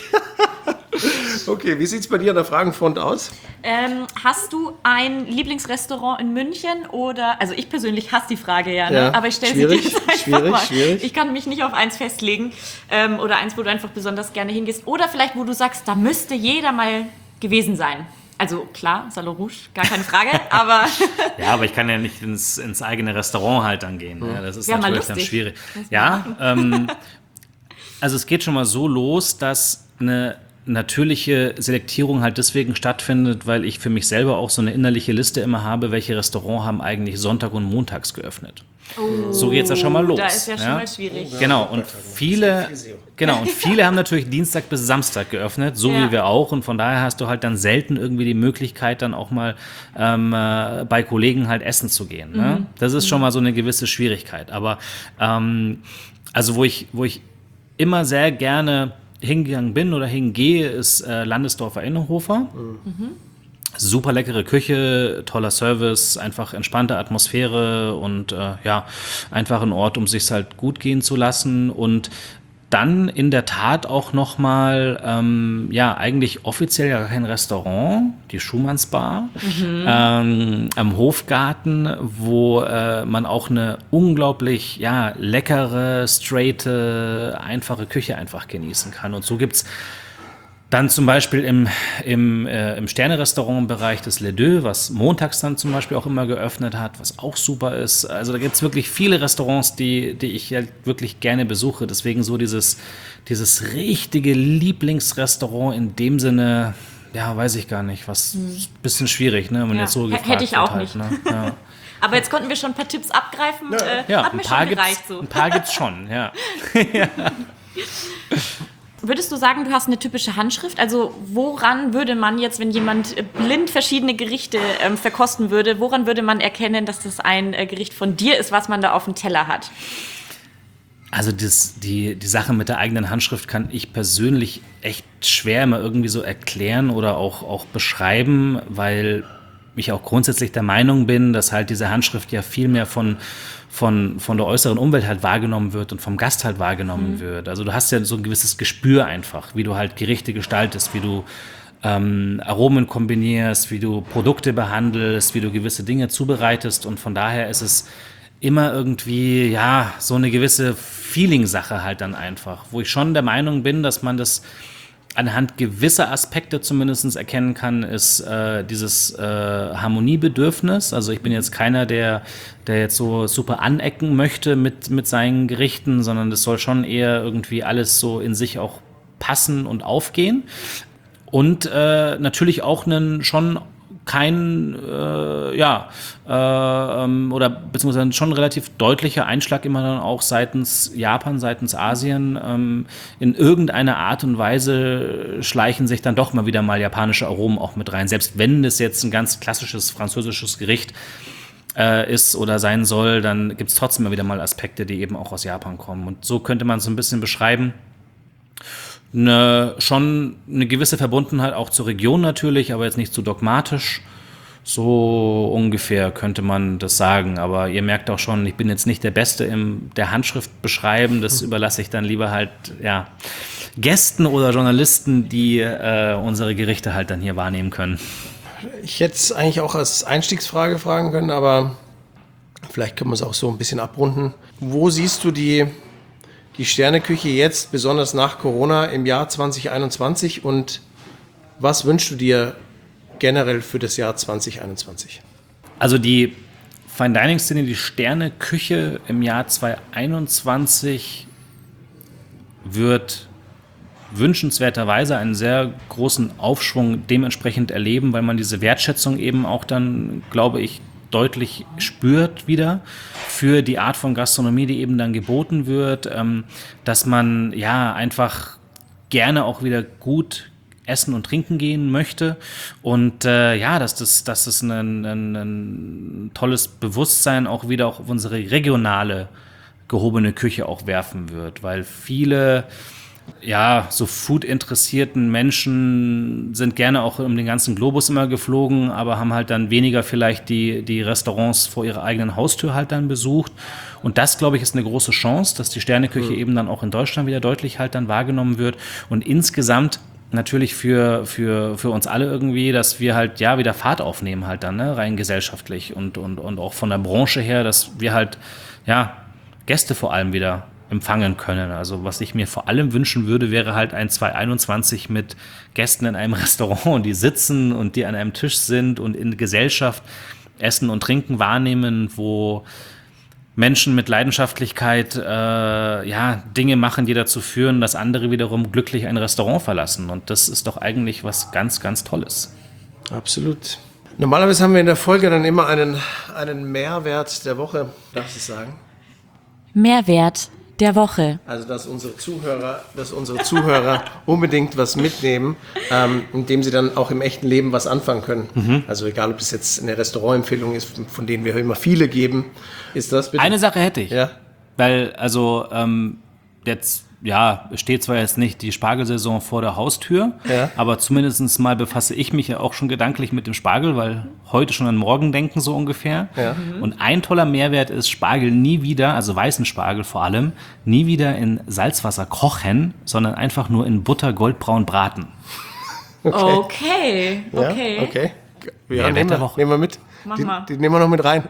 Okay, wie sieht es bei dir an der Fragenfront aus? Ähm, hast du ein Lieblingsrestaurant in München oder, also ich persönlich hasse die Frage ja, ne? Ja, aber ich stelle sie dir schwierig, jetzt einfach schwierig, mal. schwierig. Ich kann mich nicht auf eins festlegen ähm, oder eins, wo du einfach besonders gerne hingehst oder vielleicht, wo du sagst, da müsste jeder mal gewesen sein. Also klar, Salon Rouge, gar keine Frage, aber... ja, aber ich kann ja nicht ins, ins eigene Restaurant halt dann gehen. Ne? Das ist Wär mal natürlich dann lustig. schwierig. Ja, ähm, also es geht schon mal so los, dass eine natürliche Selektierung halt deswegen stattfindet, weil ich für mich selber auch so eine innerliche Liste immer habe, welche Restaurants haben eigentlich Sonntag und montags geöffnet. Oh, So geht's ja schon mal los. Da ist ja schon ja? mal schwierig. Genau, und viele, genau, und viele haben natürlich Dienstag bis Samstag geöffnet, so Ja. wie wir auch. Und von daher hast du halt dann selten irgendwie die Möglichkeit, dann auch mal ähm, äh, bei Kollegen halt essen zu gehen. Ne? Mhm. Das ist schon mal so eine gewisse Schwierigkeit. Aber ähm, also wo ich, wo ich immer sehr gerne hingegangen bin oder hingehe, ist äh, Landesdorfer Innenhofer. Mhm. Super leckere Küche, toller Service, einfach entspannte Atmosphäre und äh, ja, einfach ein Ort, um sich's halt gut gehen zu lassen und dann in der Tat auch nochmal, ähm, ja, eigentlich offiziell ja kein Restaurant, die Schumannsbar, mhm. ähm, am Hofgarten, wo äh, man auch eine unglaublich, ja, leckere, straighte, einfache Küche einfach genießen kann. Und so gibt's dann zum Beispiel im, im, äh, im Sterne-Restaurant-Bereich des Les Deux, was montags dann zum Beispiel auch immer geöffnet hat, was auch super ist. Also da gibt es wirklich viele Restaurants, die, die ich ja wirklich gerne besuche. Deswegen so dieses, dieses richtige Lieblingsrestaurant in dem Sinne, ja, weiß ich gar nicht. Was ein bisschen schwierig, ne? Wenn man Ja, jetzt so h- gefragt hätte ich wird auch halt, nicht. Ne? Ja, Aber jetzt konnten wir schon ein paar Tipps abgreifen. Äh, ja hat ein, mir paar schon gibt's, gereicht so. ein paar gibt's schon, ja. Würdest du sagen, du hast eine typische Handschrift? Also woran würde man jetzt, wenn jemand blind verschiedene Gerichte ähm, verkosten würde, woran würde man erkennen, dass das ein äh, Gericht von dir ist, was man da auf dem Teller hat? Also das, die, die Sache mit der eigenen Handschrift kann ich persönlich echt schwer immer irgendwie so erklären oder auch, auch beschreiben, weil ich auch grundsätzlich der Meinung bin, dass halt diese Handschrift ja viel mehr von, von, von der äußeren Umwelt halt wahrgenommen wird und vom Gast halt wahrgenommen mhm. wird. Also du hast ja so ein gewisses Gespür einfach, wie du halt Gerichte gestaltest, wie du ähm, Aromen kombinierst, wie du Produkte behandelst, wie du gewisse Dinge zubereitest und von daher ist es immer irgendwie, ja, so eine gewisse Feeling-Sache halt dann einfach, wo ich schon der Meinung bin, dass man das anhand gewisser Aspekte zumindest erkennen kann, ist äh, dieses äh, Harmoniebedürfnis. Also ich bin jetzt keiner, der, der jetzt so super anecken möchte mit, mit seinen Gerichten, sondern das soll schon eher irgendwie alles so in sich auch passen und aufgehen. Und äh, natürlich auch einen schon kein, äh, ja, äh, ähm, oder beziehungsweise schon relativ deutlicher Einschlag immer dann auch seitens Japan, seitens Asien. Ähm, in irgendeiner Art und Weise schleichen sich dann doch mal wieder mal japanische Aromen auch mit rein. Selbst wenn es jetzt ein ganz klassisches französisches Gericht äh, ist oder sein soll, dann gibt es trotzdem immer wieder mal Aspekte, die eben auch aus Japan kommen. Und so könnte man es so ein bisschen beschreiben. Eine, schon eine gewisse Verbundenheit auch zur Region natürlich, aber jetzt nicht zu dogmatisch. So ungefähr könnte man das sagen. Aber ihr merkt auch schon, ich bin jetzt nicht der Beste im der Handschrift beschreiben. Das überlasse ich dann lieber halt ja, Gästen oder Journalisten, die äh, unsere Gerichte halt dann hier wahrnehmen können. Ich hätte es eigentlich auch als Einstiegsfrage fragen können, aber vielleicht können wir es auch so ein bisschen abrunden. Wo siehst du die Die Sterneküche jetzt, besonders nach Corona im Jahr zwanzig einundzwanzig und was wünschst du dir generell für das Jahr zwanzig einundzwanzig? Also die Fine Dining Szene, die Sterneküche im Jahr zwanzig einundzwanzig wird wünschenswerterweise einen sehr großen Aufschwung dementsprechend erleben, weil man diese Wertschätzung eben auch dann, glaube ich, deutlich spürt wieder für die Art von Gastronomie, die eben dann geboten wird, ähm, dass man ja einfach gerne auch wieder gut essen und trinken gehen möchte und äh, ja, dass das, dass das ein, ein, ein tolles Bewusstsein auch wieder auch auf unsere regionale gehobene Küche auch werfen wird, weil viele ja, so Food-interessierten Menschen sind gerne auch um den ganzen Globus immer geflogen, aber haben halt dann weniger vielleicht die, die Restaurants vor ihrer eigenen Haustür halt dann besucht. Und das, glaube ich, ist eine große Chance, dass die Sterneküche mhm. eben dann auch in Deutschland wieder deutlich halt dann wahrgenommen wird. Und insgesamt natürlich für, für, für uns alle irgendwie, dass wir halt ja wieder Fahrt aufnehmen halt dann, ne, rein gesellschaftlich und, und, und auch von der Branche her, dass wir halt, ja, Gäste vor allem wieder empfangen können. Also was ich mir vor allem wünschen würde, wäre halt ein zwanzig einundzwanzig mit Gästen in einem Restaurant, die sitzen und die an einem Tisch sind und in Gesellschaft Essen und Trinken wahrnehmen, wo Menschen mit Leidenschaftlichkeit äh, ja, Dinge machen, die dazu führen, dass andere wiederum glücklich ein Restaurant verlassen. Und das ist doch eigentlich was ganz, ganz Tolles. Absolut. Normalerweise haben wir in der Folge dann immer einen, einen Mehrwert der Woche. Darfst du es sagen? Mehrwert der Woche. Also, dass unsere Zuhörer, dass unsere Zuhörer unbedingt was mitnehmen, ähm, indem sie dann auch im echten Leben was anfangen können. Mhm. Also, egal, ob es jetzt eine Restaurantempfehlung ist, von denen wir immer viele geben, ist das bitte? Eine Sache hätte ich. Ja. Weil, also, ähm, jetzt, ja, steht zwar jetzt nicht die Spargelsaison vor der Haustür, ja. aber zumindest mal befasse ich mich ja auch schon gedanklich mit dem Spargel, weil heute schon an morgen denken, so ungefähr. Ja. Und ein toller Mehrwert ist, Spargel nie wieder, also weißen Spargel vor allem, nie wieder in Salzwasser kochen, sondern einfach nur in Butter goldbraun braten. Okay, okay. Okay. Ja, okay. Ja, nehmen, wir, nehmen wir mit. Mach die, mal. die nehmen wir noch mit rein.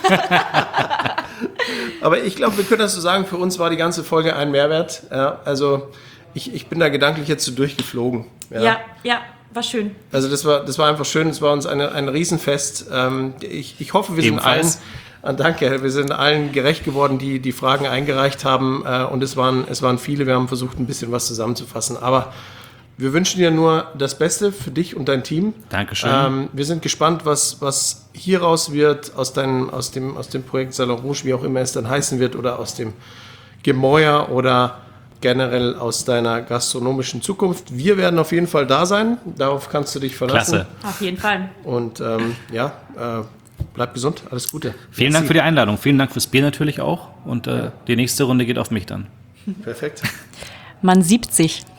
Aber ich glaube, wir können das so sagen, für uns war die ganze Folge ein Mehrwert. Ja, also ich, ich bin da gedanklich jetzt so durchgeflogen. Ja, ja, ja, war schön. Also das war, das war einfach schön, es war uns eine, ein Riesenfest. Ähm, ich, ich hoffe, wir Ebenfalls. sind allen, äh, danke, wir sind allen gerecht geworden, die die Fragen eingereicht haben. Äh, und es waren, es waren viele, wir haben versucht, ein bisschen was zusammenzufassen. Aber wir wünschen dir nur das Beste für dich und dein Team. Dankeschön. Ähm, wir sind gespannt, was, was hieraus wird aus, deinem, aus, dem, aus dem Projekt Salon Rouge, wie auch immer es dann heißen wird, oder aus dem Gemäuer oder generell aus deiner gastronomischen Zukunft. Wir werden auf jeden Fall da sein. Darauf kannst du dich verlassen. Klasse. Auf jeden Fall. Und ähm, ja, äh, bleib gesund. Alles Gute. Vielen Dank für die Einladung. Vielen Dank fürs Bier natürlich auch. Und äh, ja. die nächste Runde geht auf mich dann. Perfekt. Man sieht sich.